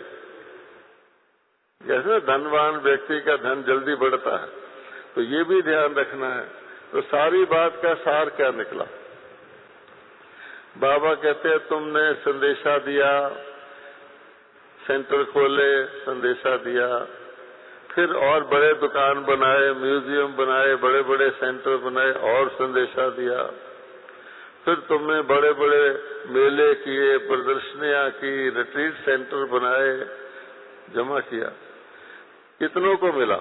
जैसे धनवान व्यक्ति का धन जल्दी बढ़ता है, तो ये भी ध्यान रखना है। तो सारी बात का सार क्या निकला? बाबा कहते हैं तुमने संदेशा दिया, सेंटर खोले, संदेशा दिया, फिर और बड़े दुकान बनाए, म्यूजियम बनाए, बड़े बड़े सेंटर बनाए और संदेशा दिया। फिर तुमने बड़े बड़े मेले किए, प्रदर्शनियां की, रिट्रीट सेंटर बनाए, जमा किया। कितनों को मिला?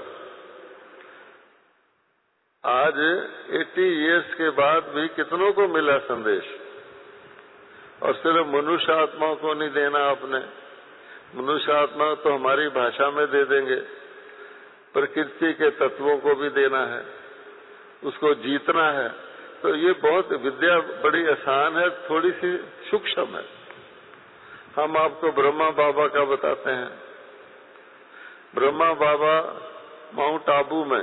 आज अस्सी इयर्स के बाद भी कितनों को मिला संदेश? और सिर्फ मनुष्य आत्माओं को नहीं देना आपने। मनुष्य आत्मा तो हमारी भाषा में दे देंगे, प्रकृति के तत्वों को भी देना है, उसको जीतना है। तो ये बहुत विद्या बड़ी आसान है, थोड़ी सी सूक्ष्म है। हम आपको ब्रह्मा बाबा का बताते हैं। ब्रह्मा बाबा माउंट आबू में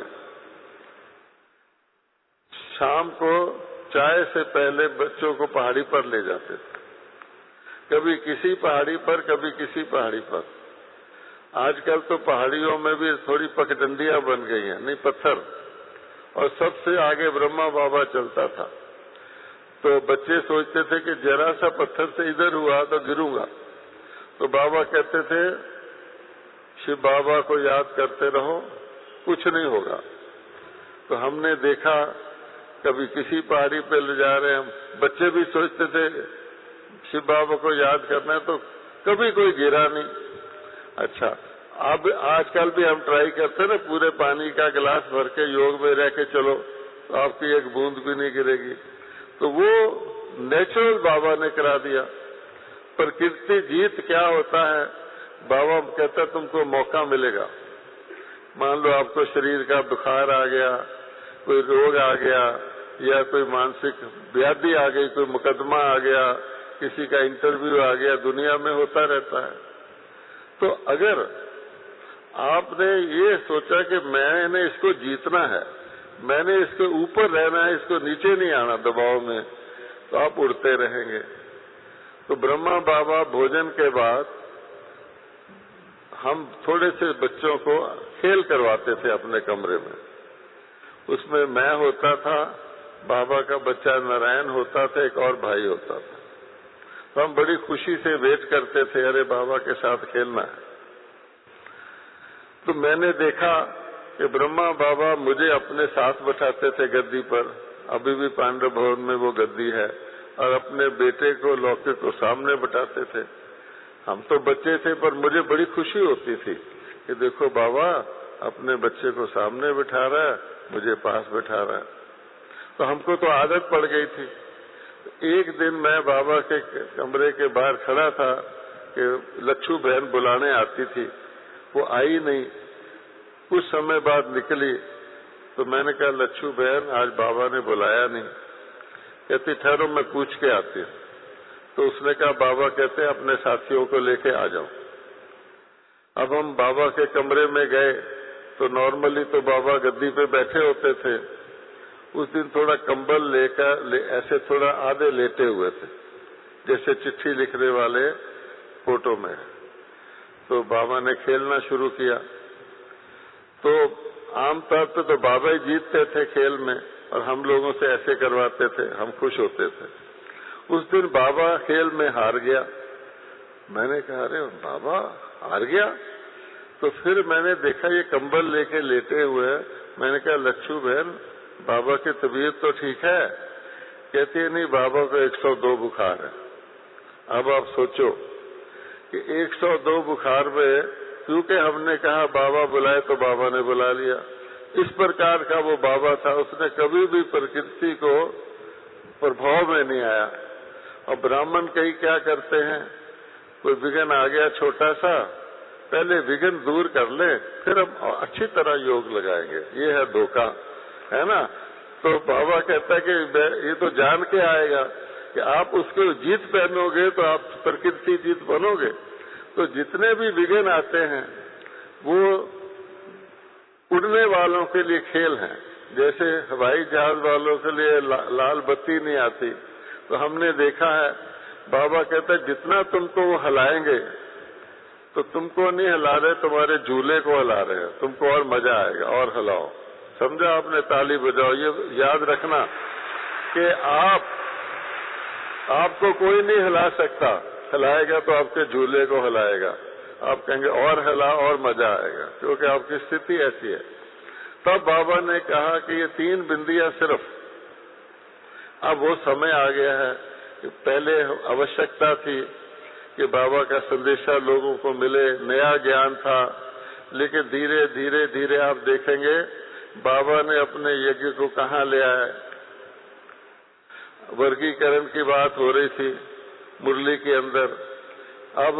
शाम को चाय से पहले बच्चों को पहाड़ी पर ले जाते थे, कभी किसी पहाड़ी पर, कभी किसी पहाड़ी पर। आजकल तो पहाड़ियों में भी थोड़ी पगडंडियां बन गई हैं, नहीं पत्थर, और सबसे आगे ब्रह्मा बाबा चलता था। तो बच्चे सोचते थे कि जरा सा पत्थर से इधर हुआ तो गिरूंगा, तो बाबा कहते थे शिव बाबा को याद करते रहो, कुछ नहीं होगा। तो हमने देखा कभी किसी पहाड़ी पे ले जा रहे हैं, बच्चे भी सोचते थे शिव बाबा को याद करना है, तो कभी कोई गिरा नहीं। अच्छा, अब आजकल भी हम ट्राई करते हैं ना, पूरे पानी का गिलास भर के योग में रह के चलो तो आपकी एक बूंद भी नहीं गिरेगी। तो वो नेचुरल बाबा ने करा दिया। प्रकृति जीत क्या होता है, बाबा कहता तुमको मौका मिलेगा। मान लो आपको शरीर का बुखार आ गया, कोई रोग आ गया, या कोई मानसिक व्याधि आ गई, कोई मुकदमा आ गया, किसी का इंटरव्यू आ गया, दुनिया में होता रहता है। तो अगर आपने ये सोचा कि मैंने इसको जीतना है, मैंने इसके ऊपर रहना है, इसको नीचे नहीं आना दबाव में, तो आप उड़ते रहेंगे। तो ब्रह्मा बाबा भोजन के बाद हम थोड़े से बच्चों को खेल करवाते थे अपने कमरे में। उसमें मैं होता था, बाबा का बच्चा नारायण होता था, एक और भाई होता था। तो हम बड़ी खुशी से वेट करते थे, अरे बाबा के साथ खेलना है। तो मैंने देखा कि ब्रह्मा बाबा मुझे अपने साथ बैठाते थे गद्दी पर, अभी भी पांडव भवन में वो गद्दी है, और अपने बेटे को लौकिक को सामने बैठाते थे। हम तो बच्चे थे, पर मुझे बड़ी खुशी होती थी कि देखो बाबा अपने बच्चे को सामने बिठा रहा है, मुझे पास बैठा रहा है। तो हमको तो आदत पड़ गई थी। एक दिन मैं बाबा के कमरे के बाहर खड़ा था कि लच्छू बहन बुलाने आती थी, वो आई नहीं। कुछ समय बाद निकली, तो मैंने कहा लच्छू बहन आज बाबा ने बुलाया नहीं। कहती ठहरो मैं पूछ के आती हूँ। तो उसने कहा बाबा कहते हैं अपने साथियों को लेके आ जाओ। अब हम बाबा के कमरे में गए तो नॉर्मली तो बाबा गद्दी पे बैठे होते थे। उस दिन थोड़ा कंबल लेकर ले, ऐसे थोड़ा आधे लेटे हुए थे, जैसे चिट्ठी लिखने वाले फोटो में। तो बाबा ने खेलना शुरू किया। तो आमतौर पे तो बाबा ही जीतते थे खेल में, और हम लोगों से ऐसे करवाते थे, हम खुश होते थे। उस दिन बाबा खेल में हार गया। मैंने कहा अरे बाबा हार गया। तो फिर मैंने देखा ये कंबल लेके लेटे हुए हैं। मैंने कहा लच्छू बहन बाबा की तबीयत तो ठीक है? कहती है नहीं, बाबा को एक सौ दो बुखार है। अब आप सोचो कि एक सौ दो बुखार में, क्योंकि हमने कहा बाबा बुलाए तो बाबा ने बुला लिया। इस प्रकार का वो बाबा था, उसने कभी भी प्रकृति को प्रभाव में नहीं आया। और ब्राह्मण कई क्या करते हैं, कोई विघ्न आ गया छोटा सा, पहले विघ्न दूर कर ले, फिर हम अच्छी तरह योग लगाएंगे। ये है धोखा, है ना। तो बाबा कहता है कि ये तो जान के आएगा कि आप उसको जीत पहनोगे तो आप प्रकृति जीत बनोगे। तो जितने भी विघ्न आते हैं वो उड़ने वालों के लिए खेल हैं। जैसे हवाई जहाज वालों के लिए ला, लाल बत्ती नहीं आती। तो हमने देखा है बाबा कहते हैं जितना तुमको वो हिलाएंगे तो तुमको नहीं हिला रहे, तुम्हारे झूले को हिला रहे हैं, तुमको और मजा आएगा, और हिलाओ। समझा आपने? ताली बजाओ। ये याद रखना कि आप आपको कोई नहीं हिला सकता, हिलाएगा तो आपके झूले को हिलाएगा। आप कहेंगे और हिला और मजा आएगा, क्योंकि आपकी स्थिति ऐसी है। तब बाबा ने कहा कि ये तीन बिंदियां सिर्फ, अब वो समय आ गया है कि पहले आवश्यकता थी कि बाबा का संदेशा लोगों को मिले, नया ज्ञान था। लेकिन धीरे धीरे धीरे आप देखेंगे बाबा ने अपने यज्ञ को कहाँ ले आया। वर्गीकरण की बात हो रही थी मुरली के अंदर। अब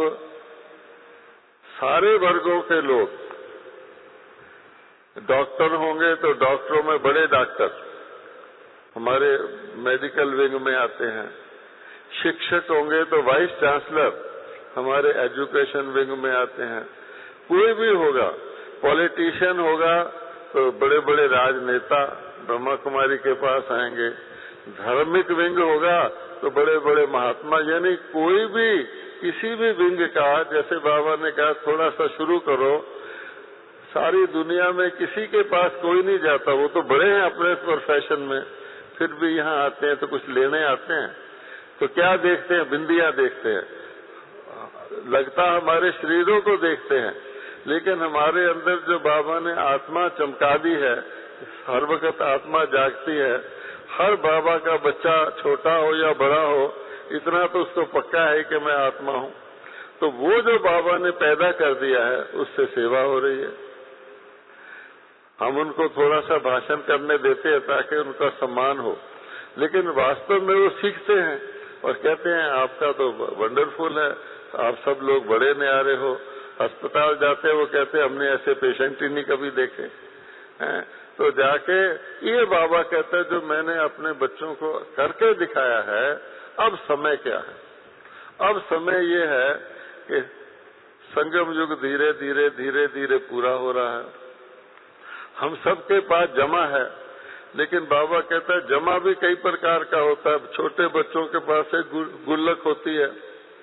सारे वर्गों के लोग, डॉक्टर होंगे तो डॉक्टरों में बड़े डॉक्टर, हमारे मेडिकल विंग में आते हैं। शिक्षक होंगे तो वाइस चांसलर हमारे एजुकेशन विंग में आते हैं। कोई भी होगा, पॉलिटिशियन होगा तो बड़े बड़े राजनेता ब्रह्मा कुमारी के पास आएंगे। धार्मिक विंग होगा तो बड़े बड़े महात्मा, यानी कोई भी किसी भी विंग का, जैसे बाबा ने कहा थोड़ा सा शुरू करो, सारी दुनिया में किसी के पास कोई नहीं जाता। वो तो बड़े हैं अपने प्रोफेशन में, फिर भी यहाँ आते हैं तो कुछ लेने आते हैं। तो क्या देखते हैं? बिंदियां देखते हैं, लगता हमारे शरीरों को देखते हैं, लेकिन हमारे अंदर जो बाबा ने आत्मा चमका दी है, हर वक्त आत्मा जागती है। हर बाबा का बच्चा छोटा हो या बड़ा हो, इतना तो उसको पक्का है कि मैं आत्मा हूँ। तो वो जो बाबा ने पैदा कर दिया है, उससे सेवा हो रही है। हम उनको थोड़ा सा भाषण करने देते हैं ताकि उनका सम्मान हो, लेकिन वास्तव में वो सीखते हैं और कहते हैं आपका तो वंडरफुल है, आप सब लोग बड़े न्यारे हो। अस्पताल जाते हैं वो कहते हैं हमने ऐसे पेशेंट ही नहीं कभी देखे हैं। तो जाके ये बाबा कहते हैं जो मैंने अपने बच्चों को करके दिखाया है, अब समय क्या है? अब समय ये है कि संगम युग धीरे धीरे धीरे धीरे पूरा हो रहा है। हम सबके पास जमा है, लेकिन बाबा कहता है जमा भी कई प्रकार का होता है। छोटे बच्चों के पास एक गुल्लक होती है,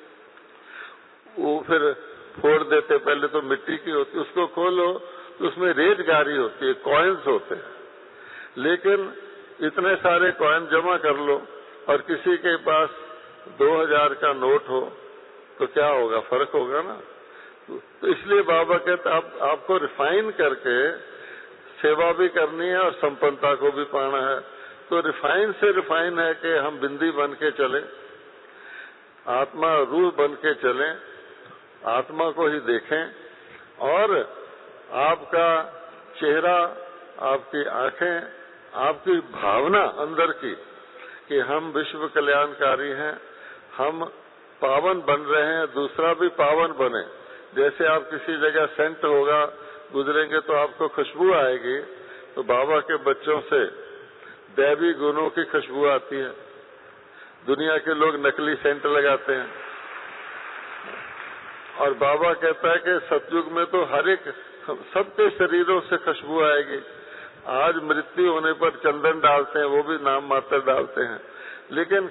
वो फिर फोड़ देते, पहले तो मिट्टी की होती है, उसको खोलो तो उसमें रेतगारी होती है, कॉइन्स होते हैं। लेकिन इतने सारे कॉइन जमा कर लो और किसी के पास दो हजार का नोट हो तो क्या होगा? फर्क होगा ना। तो इसलिए बाबा कहते आप, आपको रिफाइन करके सेवा भी करनी है और संपन्नता को भी पाना है। तो रिफाइन से रिफाइन है कि हम बिंदी बन के चले, आत्मा रूह बन के चलें, आत्मा को ही देखें और आपका चेहरा, आपकी आंखें, आपकी भावना अंदर की कि हम विश्व कल्याणकारी हैं, हम पावन बन रहे हैं, दूसरा भी पावन बने। जैसे आप किसी जगह सेंट होगा, गुजरेंगे तो आपको खुशबू आएगी, तो बाबा के बच्चों से दैवी गुणों की खुशबू आती है। दुनिया के लोग नकली सेंट लगाते हैं और बाबा कहता है कि सतयुग में तो हर एक सबके शरीरों से खुशबू आएगी। आज मृत्यु होने पर चंदन डालते हैं, वो भी नाम मात्र डालते हैं, लेकिन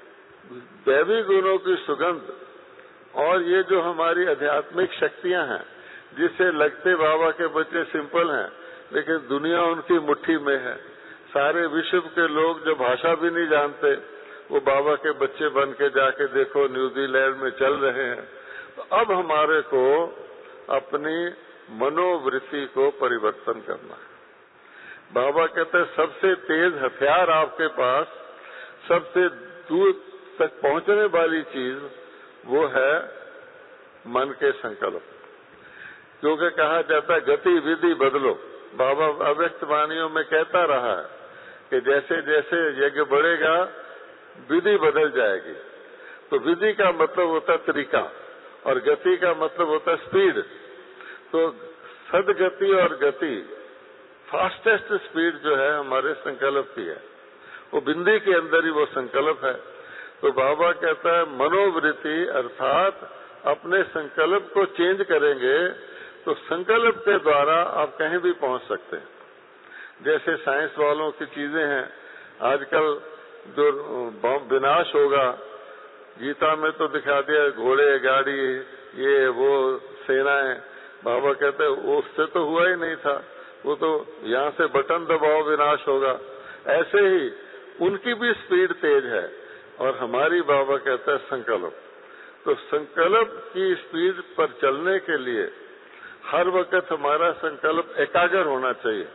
दैवी गुणों की सुगंध और ये जो हमारी आध्यात्मिक शक्तियां हैं, जिससे लगते बाबा के बच्चे सिंपल हैं, लेकिन दुनिया उनकी मुट्ठी में है। सारे विश्व के लोग जो भाषा भी नहीं जानते, वो बाबा के बच्चे बन के जाके देखो न्यूजीलैंड में चल रहे हैं। तो अब हमारे को अपनी मनोवृत्ति को परिवर्तन करना है। बाबा कहते हैं सबसे तेज हथियार आपके पास, सबसे दूर तक पहुंचने वाली चीज वो है मन के संकल्प। क्योंकि कहा जाता है गति विधि बदलो। बाबा अव्यक्त वाणियों में कहता रहा है कि जैसे जैसे यज्ञ बढ़ेगा विधि बदल जाएगी। तो विधि का मतलब होता है तरीका और गति का मतलब होता है स्पीड। तो सदगति और गति, फास्टेस्ट स्पीड जो है हमारे संकल्प की है, वो बिंदी के अंदर ही वो संकल्प है। तो बाबा कहता है मनोवृत्ति अर्थात अपने संकल्प को चेंज करेंगे तो संकल्प के द्वारा आप कहीं भी पहुंच सकते हैं। जैसे साइंस वालों की चीजें हैं, आजकल जो विनाश होगा, गीता में तो दिखा दिया घोड़े, गाड़ी, ये वो सेनाएं। बाबा कहते हैं उससे तो हुआ ही नहीं था, वो तो यहाँ से बटन दबाओ विनाश होगा। ऐसे ही उनकी भी स्पीड तेज है और हमारी बाबा कहता है संकल्प। तो संकल्प की स्पीड पर चलने के लिए हर वक्त हमारा संकल्प एकाग्र होना चाहिए।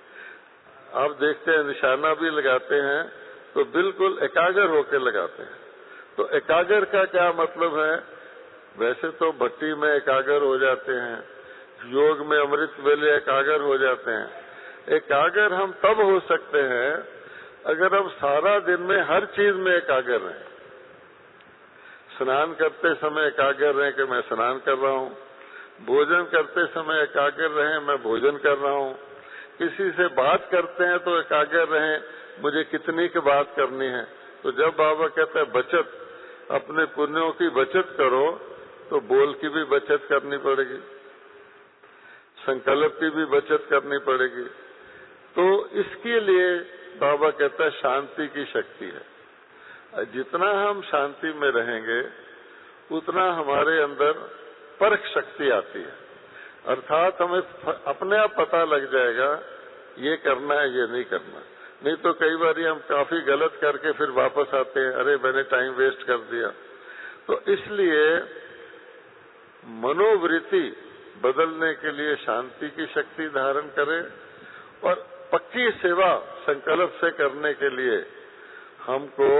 आप देखते हैं निशाना भी लगाते हैं तो बिल्कुल एकाग्र होकर लगाते हैं। तो एकाग्र का क्या मतलब है? वैसे तो भट्टी में एकाग्र हो जाते हैं, योग में अमृत वेले एकाग्र हो जाते हैं। एकाग्र हम तब हो सकते हैं अगर हम सारा दिन में हर चीज में एकाग्र रहें। स्नान करते समय एकाग्र रहें कि मैं स्नान कर रहा हूँ, भोजन करते समय एकाग्र रहें मैं भोजन कर रहा हूँ, किसी से बात करते हैं तो एकाग्र रहें मुझे कितनी की बात करनी है। तो जब बाबा कहते हैं बचत, अपने पुण्यों की बचत करो, तो बोल की भी बचत करनी पड़ेगी, संकल्प की भी बचत करनी पड़ेगी। तो इसके लिए बाबा कहता है शांति की शक्ति है। जितना हम शांति में रहेंगे उतना हमारे अंदर परख शक्ति आती है, अर्थात हमें अपने आप पता लग जाएगा ये करना है ये नहीं करना। नहीं तो कई बार हम काफी गलत करके फिर वापस आते हैं, अरे मैंने टाइम वेस्ट कर दिया। तो इसलिए मनोवृत्ति बदलने के लिए शांति की शक्ति धारण करें और पक्की सेवा संकल्प से करने के लिए हमको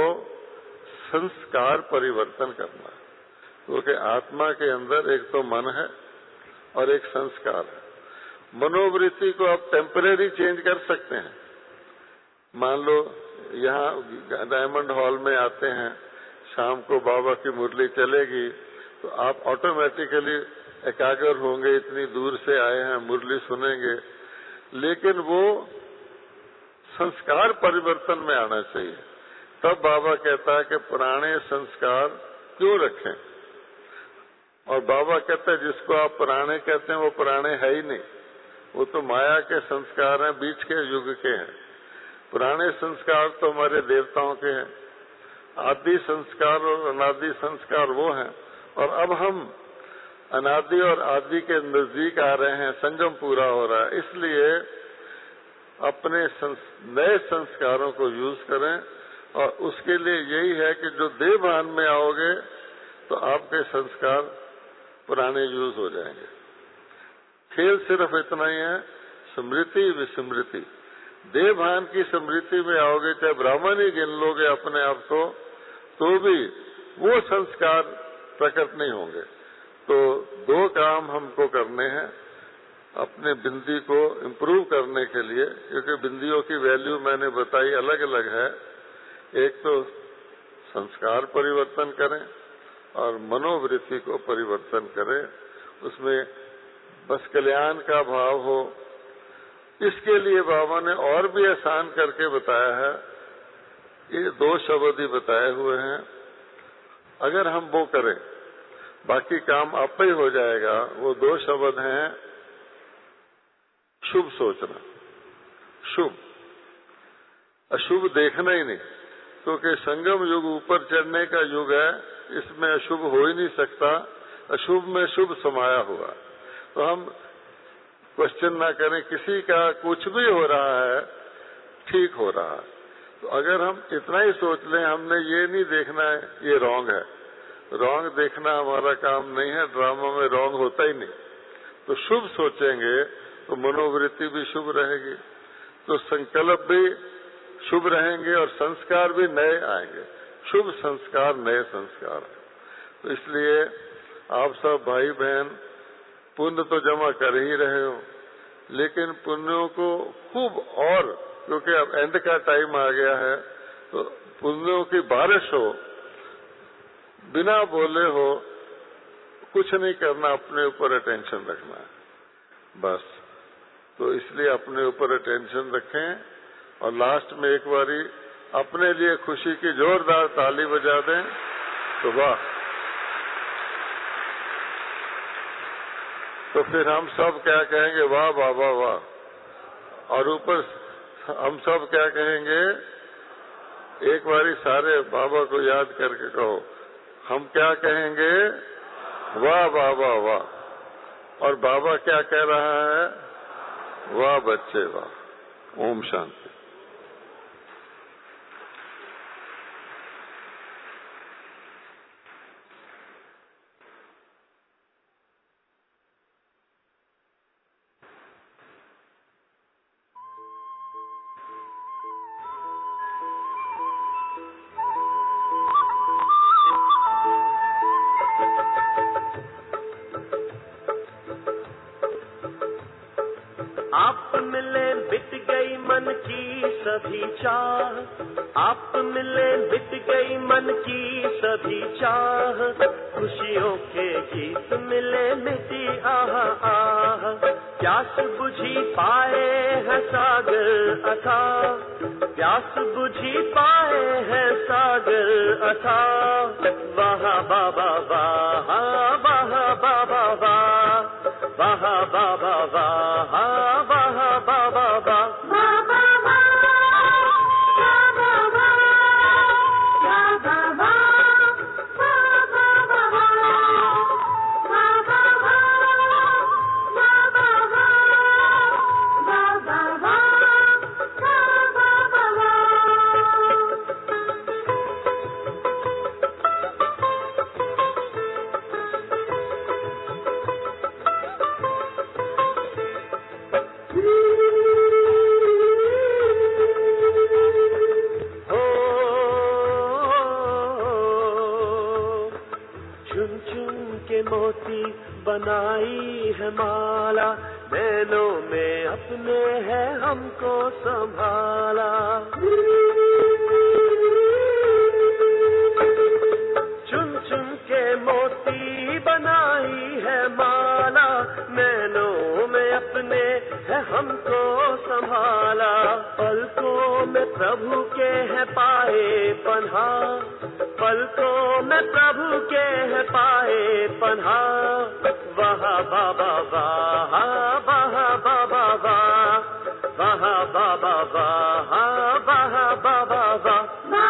संस्कार परिवर्तन करना है। क्योंकि आत्मा के अंदर एक तो मन है और एक संस्कार है। मनोवृत्ति को आप टेम्परेरी चेंज कर सकते हैं। मान लो यहाँ डायमंड हॉल में आते हैं, शाम को बाबा की मुरली चलेगी तो आप ऑटोमेटिकली एकाग्र होंगे, इतनी दूर से आए हैं मुरली सुनेंगे। लेकिन वो संस्कार परिवर्तन में आना चाहिए। तब बाबा कहता है कि पुराने संस्कार क्यों रखें। और बाबा कहते हैं जिसको आप पुराने कहते हैं वो पुराने है ही नहीं, वो तो माया के संस्कार हैं, बीच के युग के हैं। पुराने संस्कार तो हमारे देवताओं के हैं, आदि संस्कार और अनादि संस्कार वो हैं। और अब हम अनादि और आदि के नजदीक आ रहे हैं, संगम पूरा हो रहा है। इसलिए अपने संस, नए संस्कारों को यूज करें। और उसके लिए यही है कि जो देह भान में आओगे तो आपके संस्कार पुराने यूज हो जाएंगे। खेल सिर्फ इतना ही है, स्मृति विस्मृति। देह भान की स्मृति में आओगे, चाहे ब्राह्मण ही गिन लोगे अपने आप को, तो भी वो संस्कार प्रकट नहीं होंगे। तो दो काम हमको करने हैं अपने बिंदी को इम्प्रूव करने के लिए, क्योंकि बिंदियों की वैल्यू मैंने बताई अलग अलग है। एक तो संस्कार परिवर्तन करें और मनोवृत्ति को परिवर्तन करें, उसमें बस कल्याण का भाव हो। इसके लिए बाबा ने और भी आसान करके बताया है। ये दो शब्द ही बताए हुए हैं, अगर हम वो करें बाकी काम आप ही हो जाएगा। वो दो शब्द हैं शुभ सोचना, शुभ, अशुभ देखना ही नहीं। क्योंकि संगम युग ऊपर चढ़ने का युग है, इसमें अशुभ हो ही नहीं सकता, अशुभ में शुभ समाया हुआ। तो हम क्वेश्चन ना करें, किसी का कुछ भी हो रहा है ठीक हो रहा है। तो अगर हम इतना ही सोच लें, हमने ये नहीं देखना है ये रॉन्ग है, रॉन्ग देखना हमारा काम नहीं है, ड्रामा में रॉन्ग होता ही नहीं। तो शुभ सोचेंगे तो मनोवृत्ति भी शुभ रहेगी, तो संकल्प भी शुभ रहेंगे और संस्कार भी नए आएंगे। शुभ संस्कार नए संस्कार है। तो इसलिए आप सब भाई बहन पुण्य तो जमा कर ही रहे हो, लेकिन पुण्यों को खूब, और क्योंकि अब एंड का टाइम आ गया है, तो पुण्यों की बारिश हो, बिना बोले हो, कुछ नहीं करना, अपने ऊपर अटेंशन रखना है बस। तो इसलिए अपने ऊपर अटेंशन रखें और लास्ट में एक बारी अपने लिए खुशी की जोरदार ताली बजा दें तो वाह। तो फिर हम सब क्या कहेंगे, वाह बाबा वाह। और ऊपर हम सब क्या कहेंगे, एक बारी सारे बाबा को याद करके कहो, हम क्या कहेंगे, वाह बाबा वाह। और बाबा क्या कह रहा है, वाह बच्चे वाह। ओम शांति। आप मिले बिट गई मन की सभी चाह, आप मिले बिट गई मन की सभी चाह। खुशियों के गीत मिले मिटी आह आह, प्यास बुझी पाए है सागर अथाह। प्यास बुझी पाए हैं सागर अथाह। वाह बाबा वाह, वाह बाबा वाह, वाह बाबा वाह, वाह बाबा वाह। मोती बनाई है माला, नैनों में अपने है हमको संभाला। चुन चुन के मोती बनाई है माला, नैनों में अपने है हमको संभाला। पलकों में प्रभु के है पाए पन्हा, पलकों में प्रभु के है पाए पन्हा। वाह बाबा वाह, वाह बाबा वाह, वाह बाबा वाह, वाह बाबा वाह।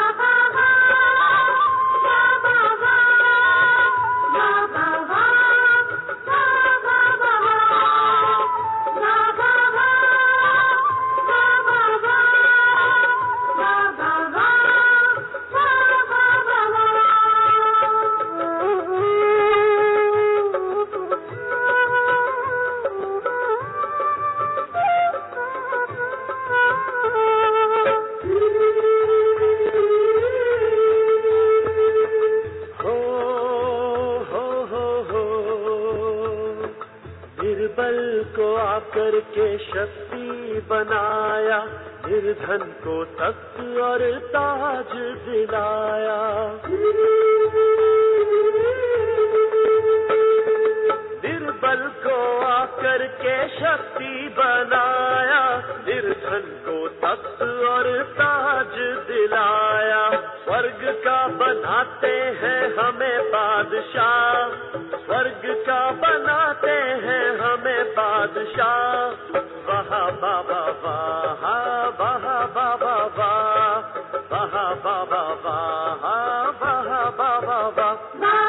करके शक्ति बनाया, निर्धन को तख्त और ताज दिलाया। निर्बल को आकर के शक्ति बनाया, निर्धन को तख्त और ताज दिलाया। स्वर्ग का बनाते हैं हमें बादशाह, स्वर्ग का बनाते हैं हमें बादशाह। वाह बाबा वाह, वाह बाबा वाह, वाह बाबा वाह, वाह बाबा वाह।